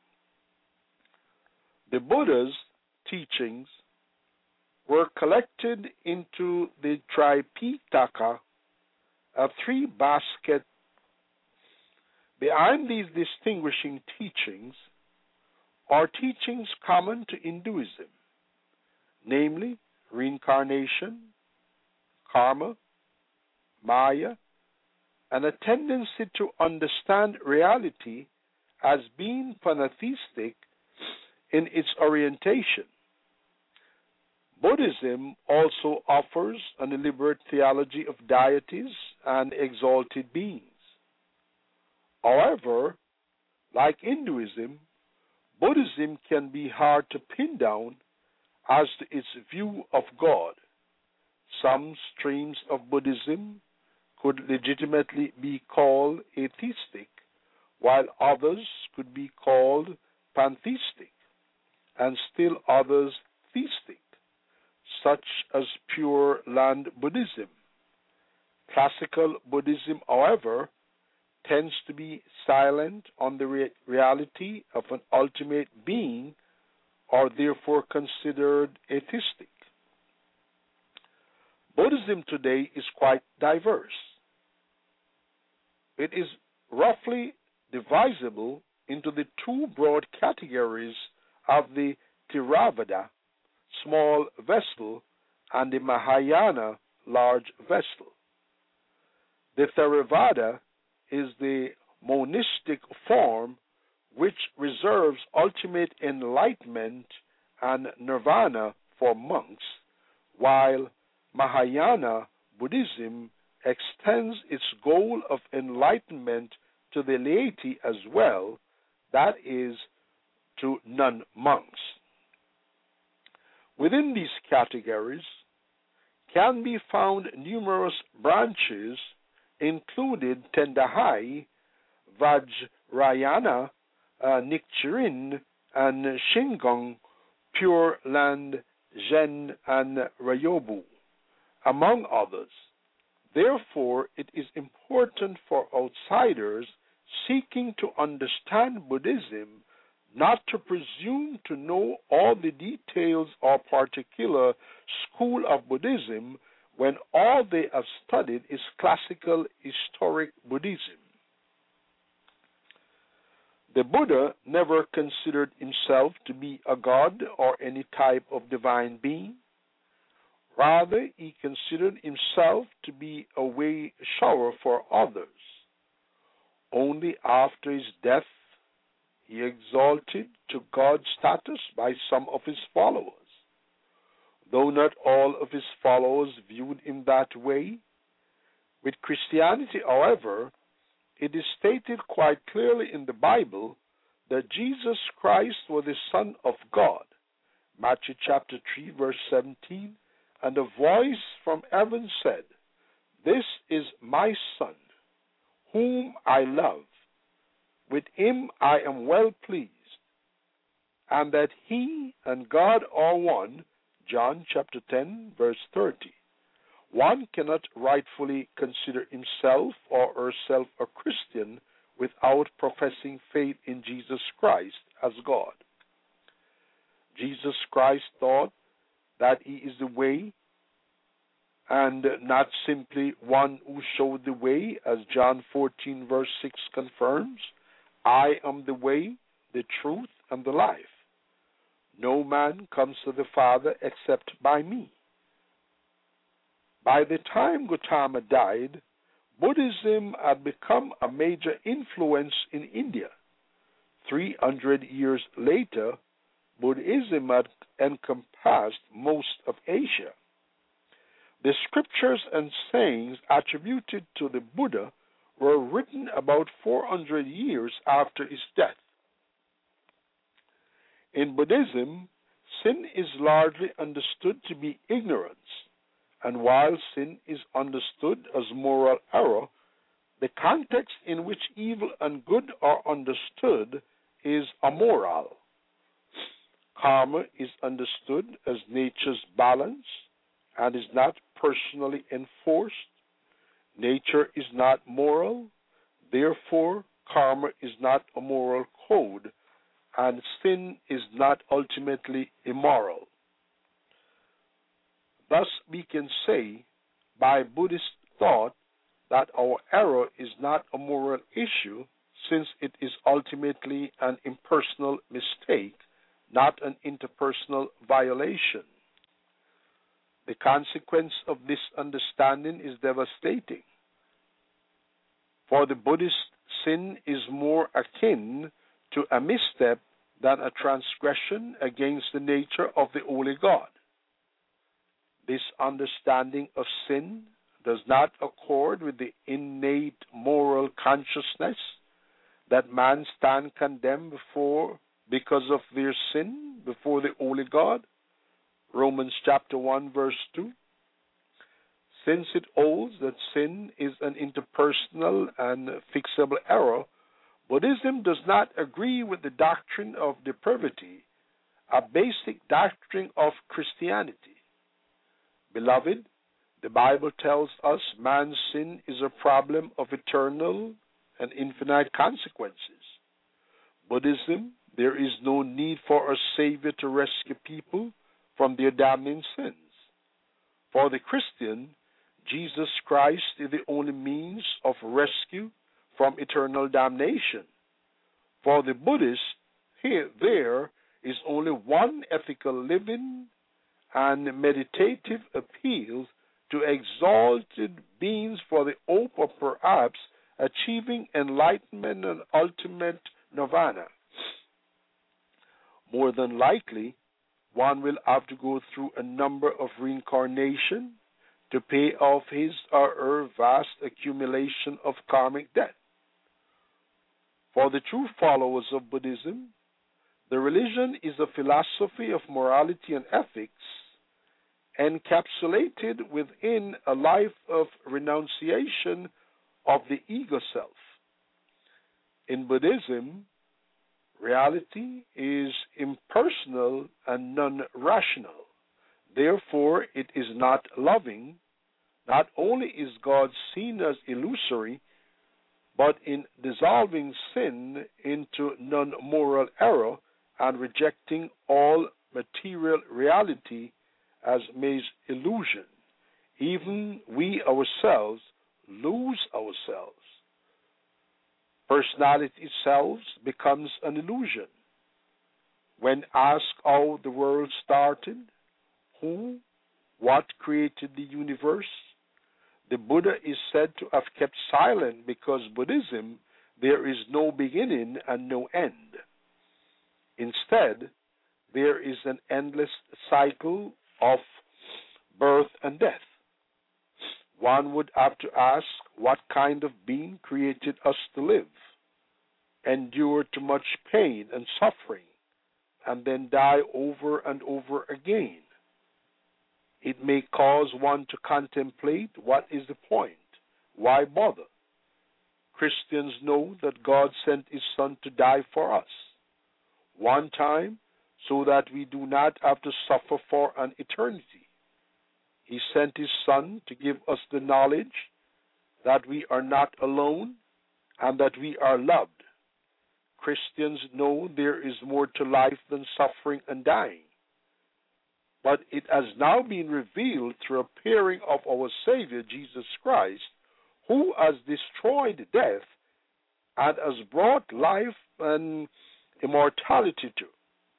[SPEAKER 2] The Buddha's teachings were collected into the Tripitaka, a three-basket. Behind these distinguishing teachings are teachings common to Hinduism, namely reincarnation, karma, Maya, and a tendency to understand reality as being pantheistic in its orientation. Buddhism also offers an elaborate theology of deities and exalted beings. However, like Hinduism, Buddhism can be hard to pin down as to its view of God. Some streams of Buddhism could legitimately be called atheistic, while others could be called pantheistic, and still others theistic, such as Pure Land Buddhism. Classical Buddhism, however, tends to be silent on the re- reality of an ultimate being, or therefore considered atheistic. Buddhism today is quite diverse. It is roughly divisible into the two broad categories of the Theravada, small vessel, and the Mahayana, large vessel. The Theravada is the monistic form which reserves ultimate enlightenment and nirvana for monks, while Mahayana Buddhism extends its goal of enlightenment to the laity as well, that is, to non-monks. Within these categories can be found numerous branches, including Tendahai, Vajrayana, uh, Nichiren, and Shingon, Pure Land, Zen, and Ryobu, among others. Therefore, it is important for outsiders seeking to understand Buddhism not to presume to know all the details of a particular school of Buddhism when all they have studied is classical historic Buddhism. The Buddha never considered himself to be a god or any type of divine being. Rather, he considered himself to be a way shower for others. Only after his death, he exalted to God status by some of his followers. Though not all of his followers viewed him that way, with Christianity, however, it is stated quite clearly in the Bible that Jesus Christ was the Son of God. Matthew chapter three, verse seventeen, and a voice from heaven said, "This is my Son, whom I love. With him I am well pleased." And that he and God are one, John chapter ten, verse thirty. One cannot rightfully consider himself or herself a Christian without professing faith in Jesus Christ as God. Jesus Christ taught that he is the way, and not simply one who showed the way, as John fourteen, verse six confirms. I am the way, the truth, and the life. No man comes to the Father except by me. By the time Gautama died, Buddhism had become a major influence in India. Three hundred years later, Buddhism had encompassed most of Asia. The scriptures and sayings attributed to the Buddha were written about four hundred years after his death. In Buddhism, sin is largely understood to be ignorance, and while sin is understood as moral error, the context in which evil and good are understood is amoral. Karma is understood as nature's balance and is not personally enforced. Nature is not moral, therefore karma is not a moral code, and sin is not ultimately immoral. Thus we can say, by Buddhist thought, that our error is not a moral issue, since it is ultimately an impersonal mistake, not an interpersonal violation. The consequence of this understanding is devastating. For the Buddhist, sin is more akin to a misstep than a transgression against the nature of the Holy God. This understanding of sin does not accord with the innate moral consciousness that man stand condemned before because of their sin before the Holy God. Romans chapter one verse two. Since it holds that sin is an interpersonal and fixable error, Buddhism does not agree with the doctrine of depravity, a basic doctrine of Christianity. Beloved, the Bible tells us man's sin is a problem of eternal and infinite consequences. Buddhism, there is no need for a Savior to rescue people from their damning sins. For the Christian, Jesus Christ is the only means of rescue from eternal damnation. For the Buddhist, here there is only one ethical living and meditative appeal to exalted beings for the hope of perhaps achieving enlightenment and ultimate nirvana. More than likely, one will have to go through a number of reincarnations to pay off his or her vast accumulation of karmic debt. For the true followers of Buddhism, the religion is a philosophy of morality and ethics encapsulated within a life of renunciation of the ego self. In Buddhism, reality is impersonal and non-rational. Therefore, it is not loving. Not only is God seen as illusory, but in dissolving sin into non-moral error and rejecting all material reality as mere illusion, even we ourselves lose ourselves. Personality itself becomes an illusion. When asked how the world started, who, what created the universe, the Buddha is said to have kept silent because Buddhism, there is no beginning and no end. Instead, there is an endless cycle of birth and death. One would have to ask, what kind of being created us to live, endure too much pain and suffering, and then die over and over again? It may cause one to contemplate, what is the point? Why bother? Christians know that God sent his Son to die for us, one time, so that we do not have to suffer for an eternity. He sent his Son to give us the knowledge that we are not alone and that we are loved. Christians know there is more to life than suffering and dying. But it has now been revealed through appearing of our Savior, Jesus Christ, who has destroyed death and has brought life and immortality to.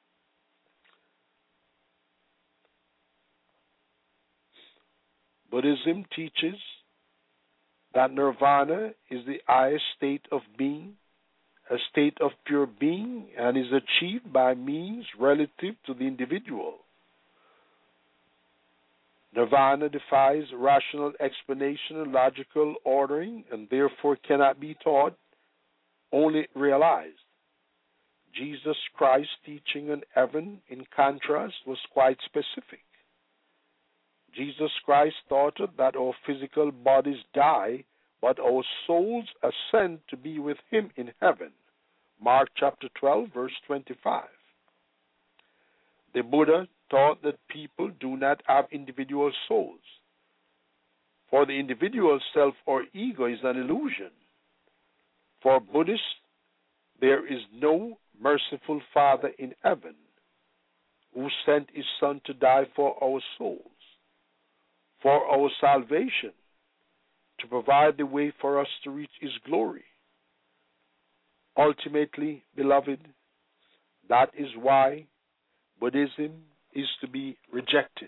[SPEAKER 2] Buddhism teaches that nirvana is the highest state of being, a state of pure being, and is achieved by means relative to the individual. Nirvana defies rational explanation and logical ordering, and therefore cannot be taught, only realized. Jesus Christ's teaching on heaven, in contrast, was quite specific. Jesus Christ taught that our physical bodies die, but our souls ascend to be with Him in heaven. Mark chapter twelve, verse twenty-five. The Buddha taught that people do not have individual souls, for the individual self or ego is an illusion. For Buddhists, there is no merciful Father in heaven who sent His Son to die for our souls, for our salvation, to provide the way for us to reach His glory. Ultimately, beloved, that is why Buddhism is to be rejected.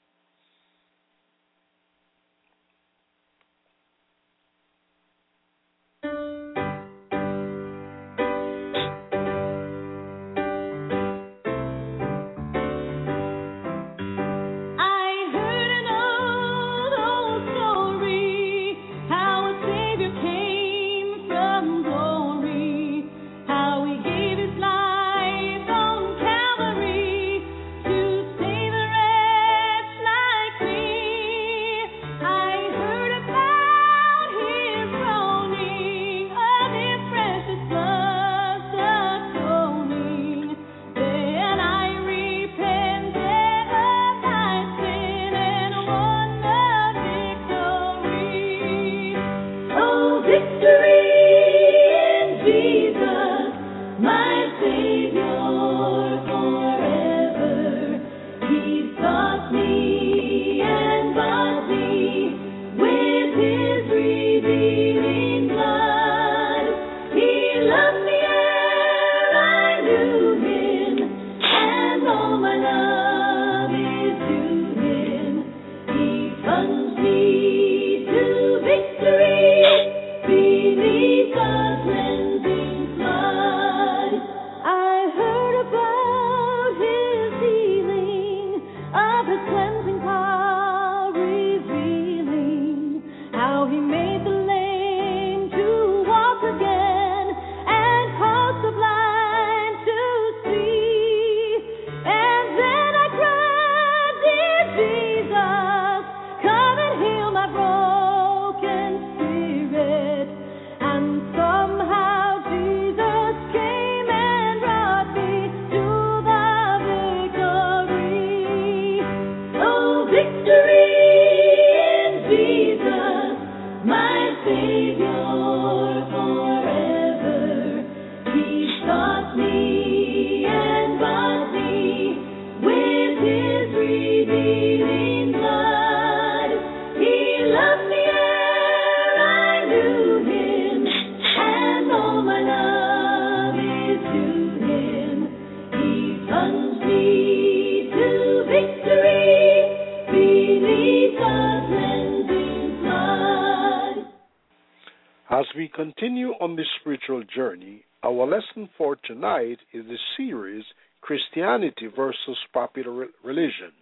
[SPEAKER 2] As we continue on this spiritual journey, our lesson for tonight is the series Christianity versus Popular Religion.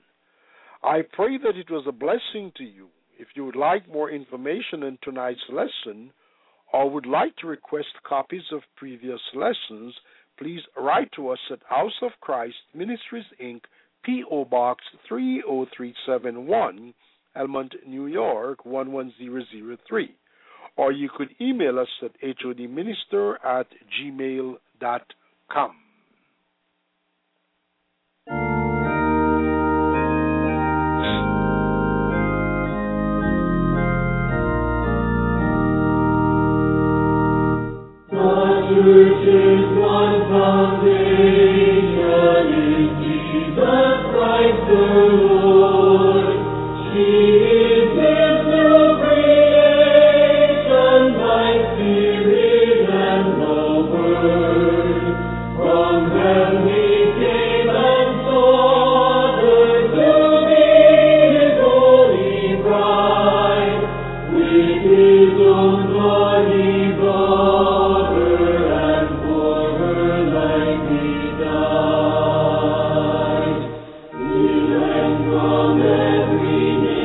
[SPEAKER 2] I pray that it was a blessing to you. If you would like more information on tonight's lesson or would like to request copies of previous lessons, please write to us at House of Christ Ministries, Incorporated, P O. Box three oh three seven one, Elmont, New York one one zero zero three. Or you could email us at hodminister at gmail dot com.
[SPEAKER 3] The church is one foundation in Jesus Christ the Lord. She is His new creation by Spirit and the Word. From heaven He came and sought her to be His holy bride. With His own blood He bought her, and for her life He died. He went from every nation.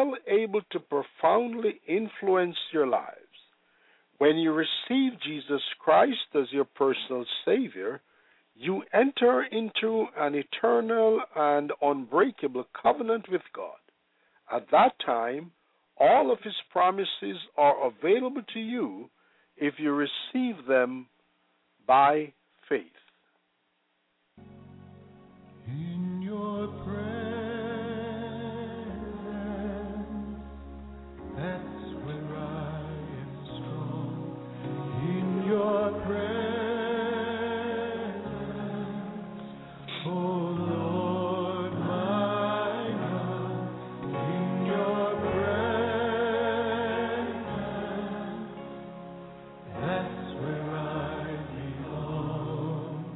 [SPEAKER 2] still able to profoundly influence your lives. When you receive Jesus Christ as your personal Savior, you enter into an eternal and unbreakable covenant with God. At that time, all of His promises are available to you if you receive them by faith.
[SPEAKER 3] In your presence, that's where I am strong. In your presence, oh Lord my God. In your presence, that's where I belong.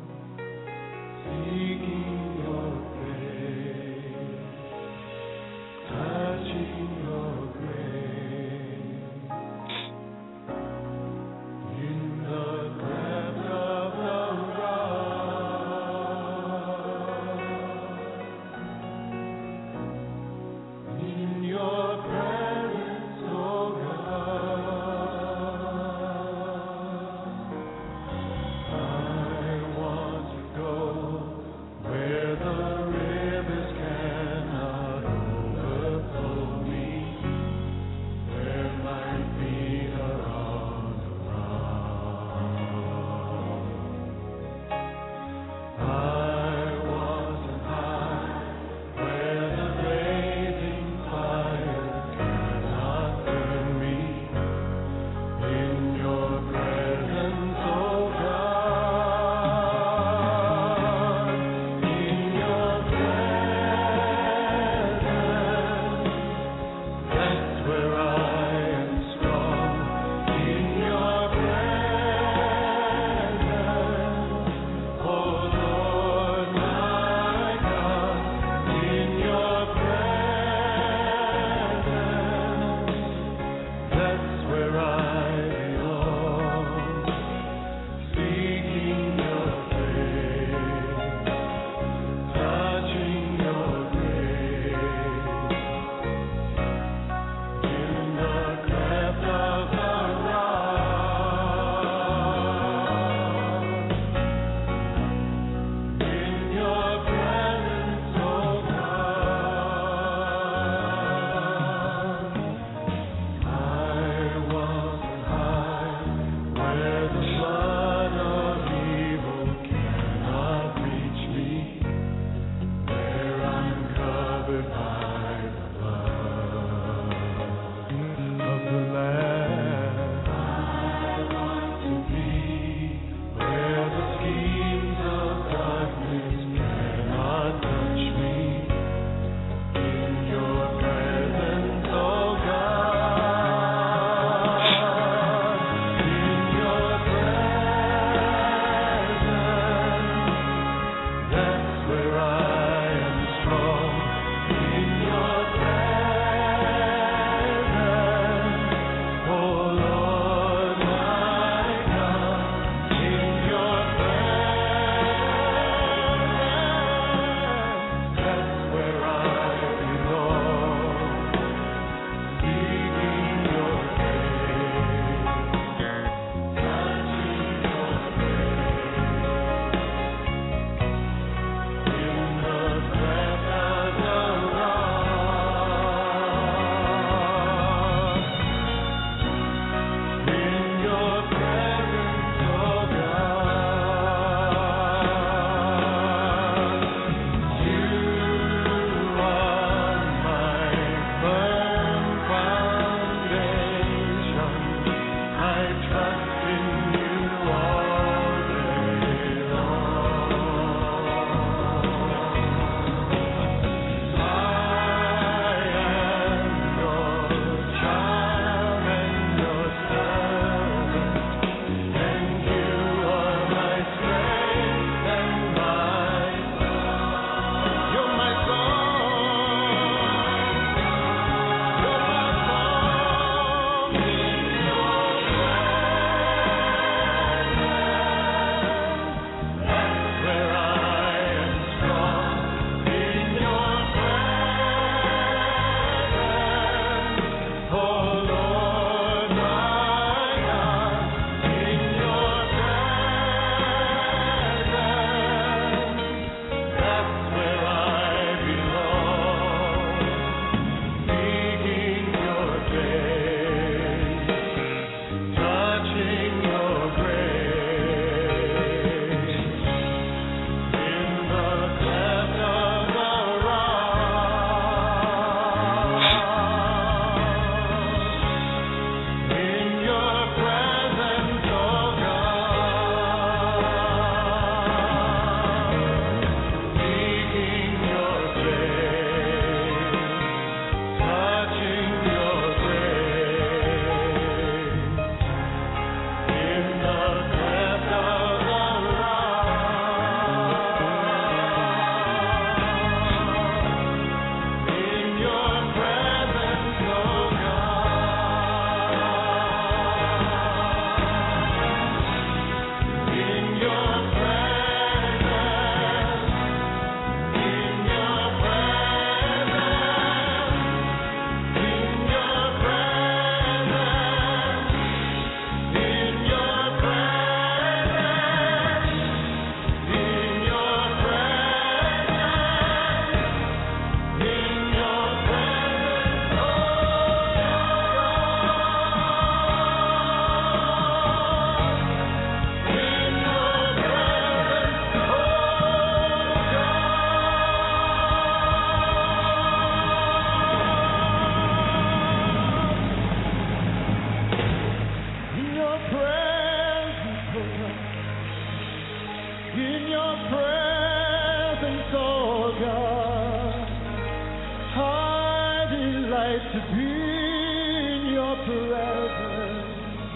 [SPEAKER 3] presence,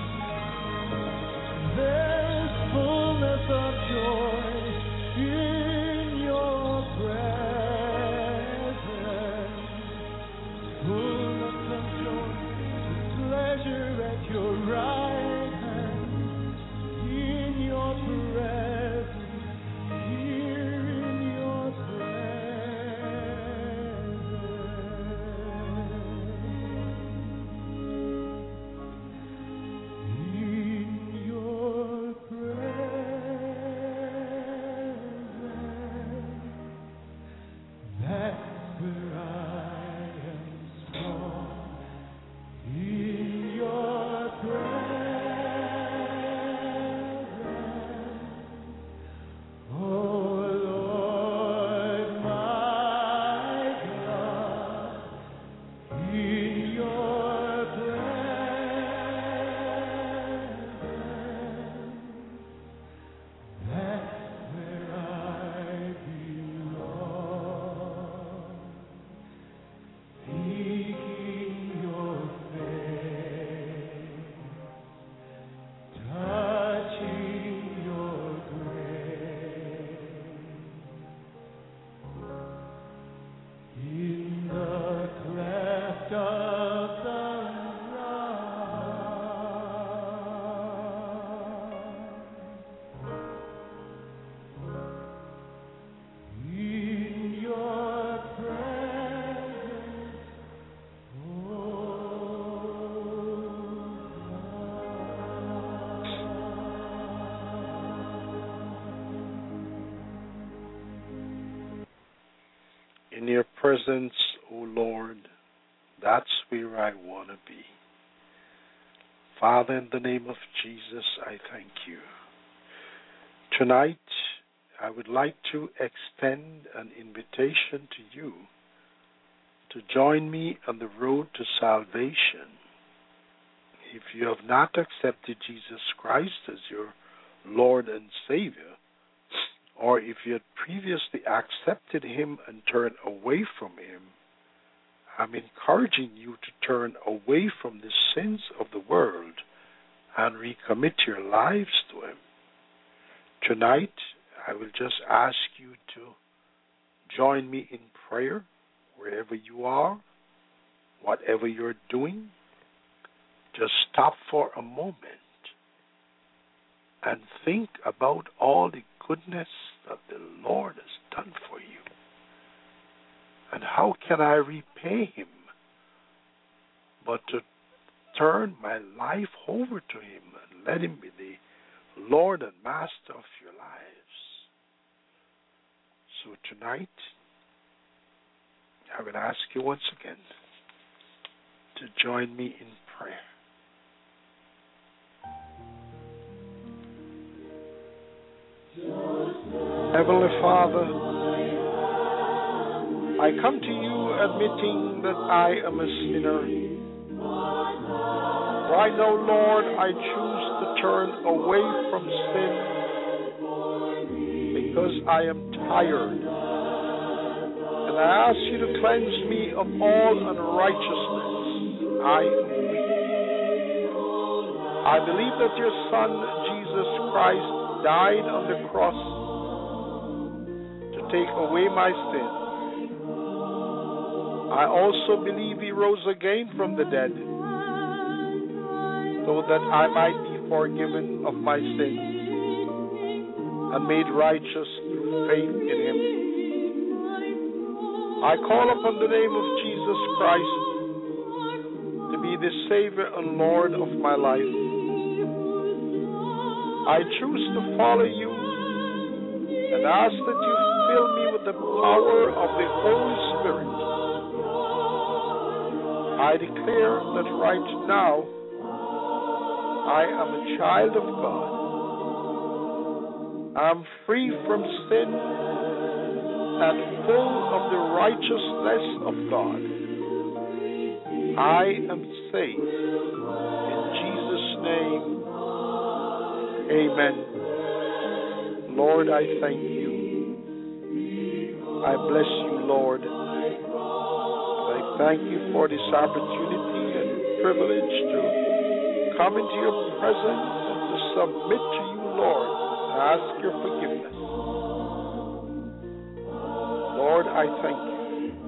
[SPEAKER 3] there's fullness of joy. In your presence, fullness of joy, pleasure at your right hand. In your presence, here in your presence, in your presence, that's where I am strong. In your presence, oh Lord my God, in your presence, that's where I belong. Seeking your face, touching your grace, in the cleft of the rock, in your presence,
[SPEAKER 2] In your presence, O Lord, that's where I want to be. Father, in the name of Jesus, I thank you. Tonight, I would like to extend an invitation to you to join me on the road to salvation. If you have not accepted Jesus Christ as your Lord and Savior, or if you had previously accepted him and turned away from him, I'm encouraging you to turn away from the sins of the world and recommit your lives to him. Tonight, I will just ask you to join me in prayer wherever you are, whatever you're doing. Just stop for a moment and think about all the goodness that the Lord has done for you. And how can I repay him but to turn my life over to him and let him be the Lord and Master of your lives? So tonight, I will ask you once again to join me in prayer. Heavenly Father, I come to you admitting that I am a sinner. Right now, Lord, I choose to turn away from sin because I am tired. And I ask you to cleanse me of all unrighteousness. I am weak. I believe that your Son, Jesus Christ, died on the cross to take away my sins. I also believe he rose again from the dead so that I might be forgiven of my sins and made righteous through faith in him. I call upon the name of Jesus Christ to be the Savior and Lord of my life. I choose to follow you and ask that you fill me with the power of the Holy Spirit. I declare that right now I am a child of God. I am free from sin and full of the righteousness of God. I am saved. In Jesus' name, amen. Lord, I thank you. I bless you, Lord. I thank you for this opportunity, and privilege to come into your presence and to submit to you, Lord, and ask your forgiveness. Lord, I thank you.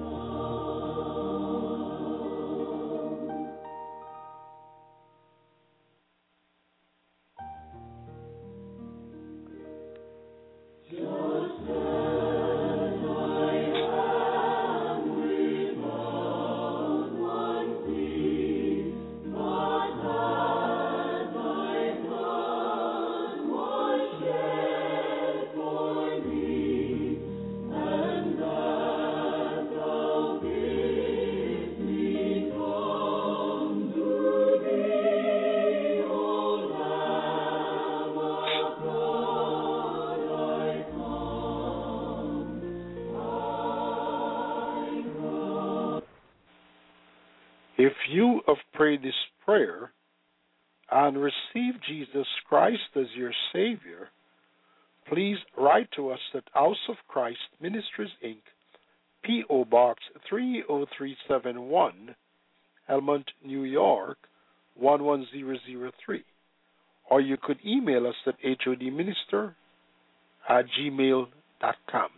[SPEAKER 2] If you have prayed this prayer and received Jesus Christ as your Savior, please write to us at House of Christ Ministries, Incorporated, P O. Box three oh three seven one, Elmont, New York, one one zero zero three. Or you could email us at hodminister at gmail dot com.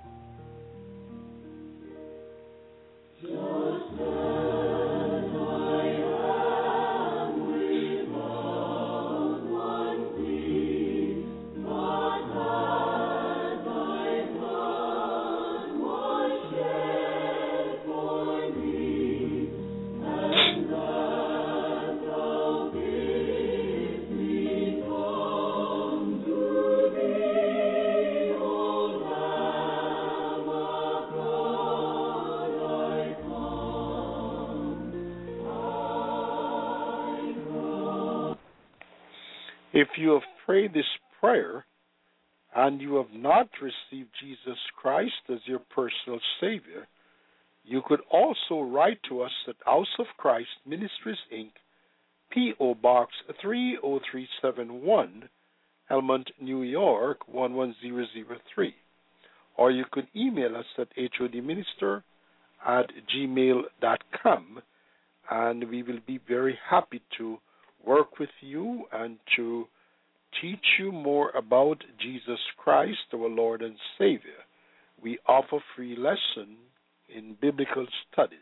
[SPEAKER 2] If you have prayed this prayer and you have not received Jesus Christ as your personal Savior, you could also write to us at House of Christ Ministries, Incorporated, P O. Box three oh three seven one, Elmont, New York, one one zero zero three. Or you could email us at hodminister at gmail dot com, and we will be very happy to work with you and to teach you more about Jesus Christ, our Lord and Savior. We offer free lesson in biblical studies.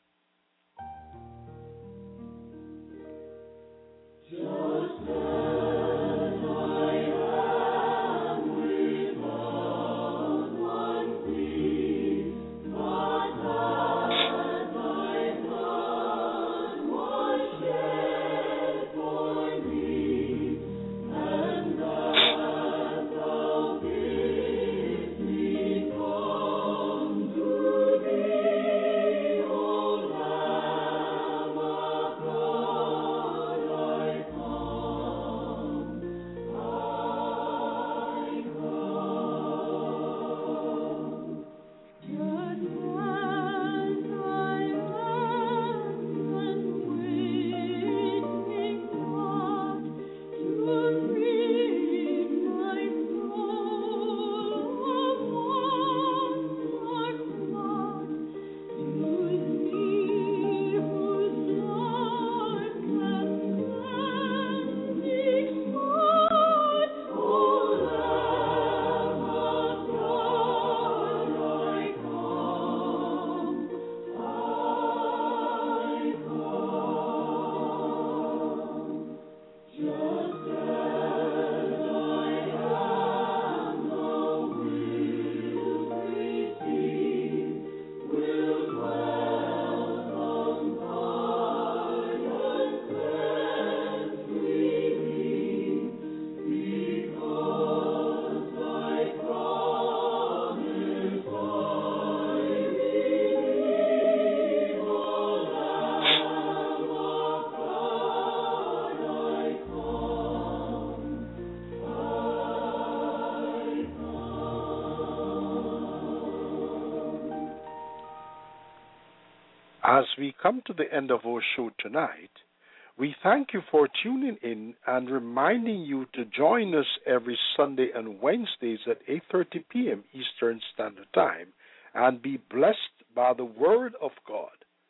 [SPEAKER 2] As we come to the end of our show tonight, we thank you for tuning in and reminding you to join us every Sunday and Wednesdays at eight thirty p.m. Eastern Standard Time and be blessed by the Word of God.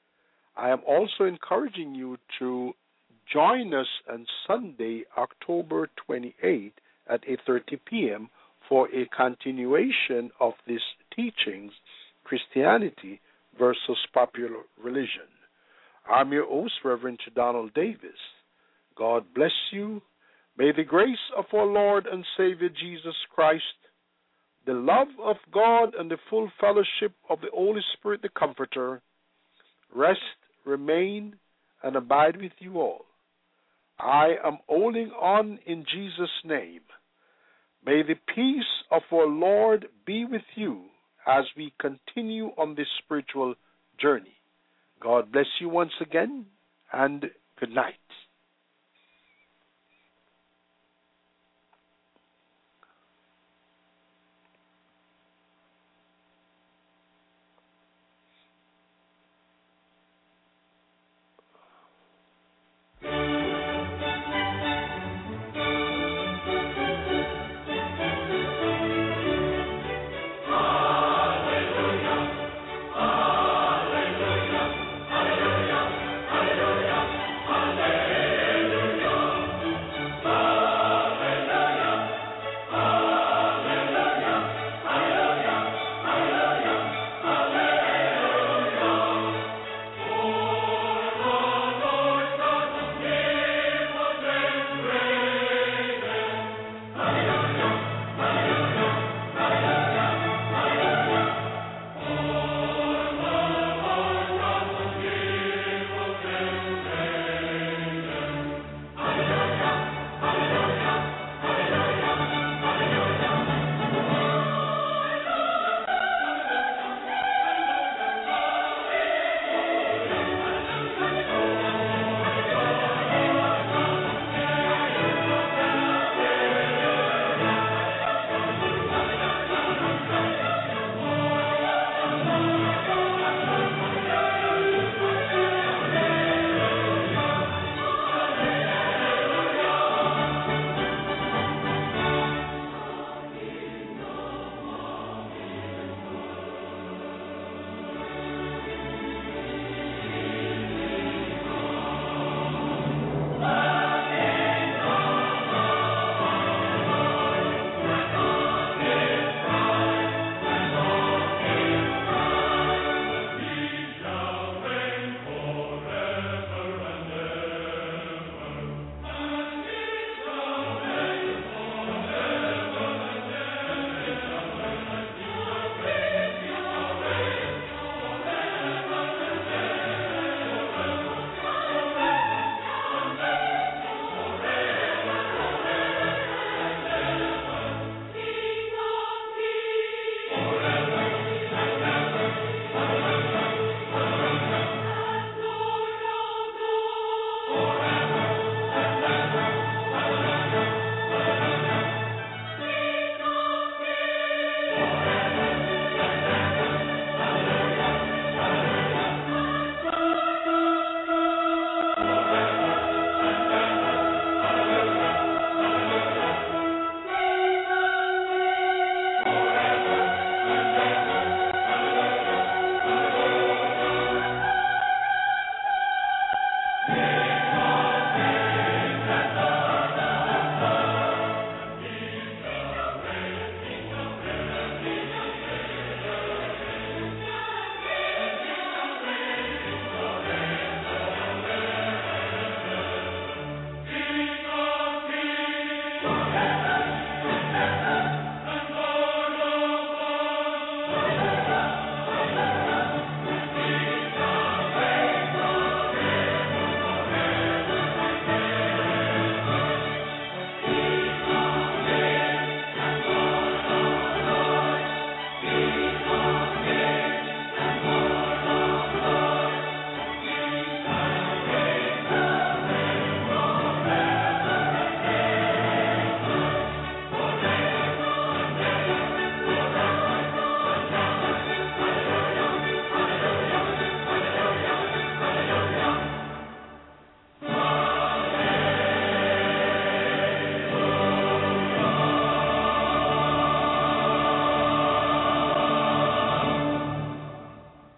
[SPEAKER 2] I am also encouraging you to join us on Sunday, October twenty-eighth at eight thirty p.m. for a continuation of these teachings, Christianity versus popular religion. I'm your host, Reverend Donald Davis. God bless you. May the grace of our Lord and Savior Jesus Christ, the love of God, and the full fellowship of the Holy Spirit, the Comforter, rest, remain, and abide with you all. I am holding on in Jesus' name. May the peace of our Lord be with you as we continue on this spiritual journey. God bless you once again, and good night.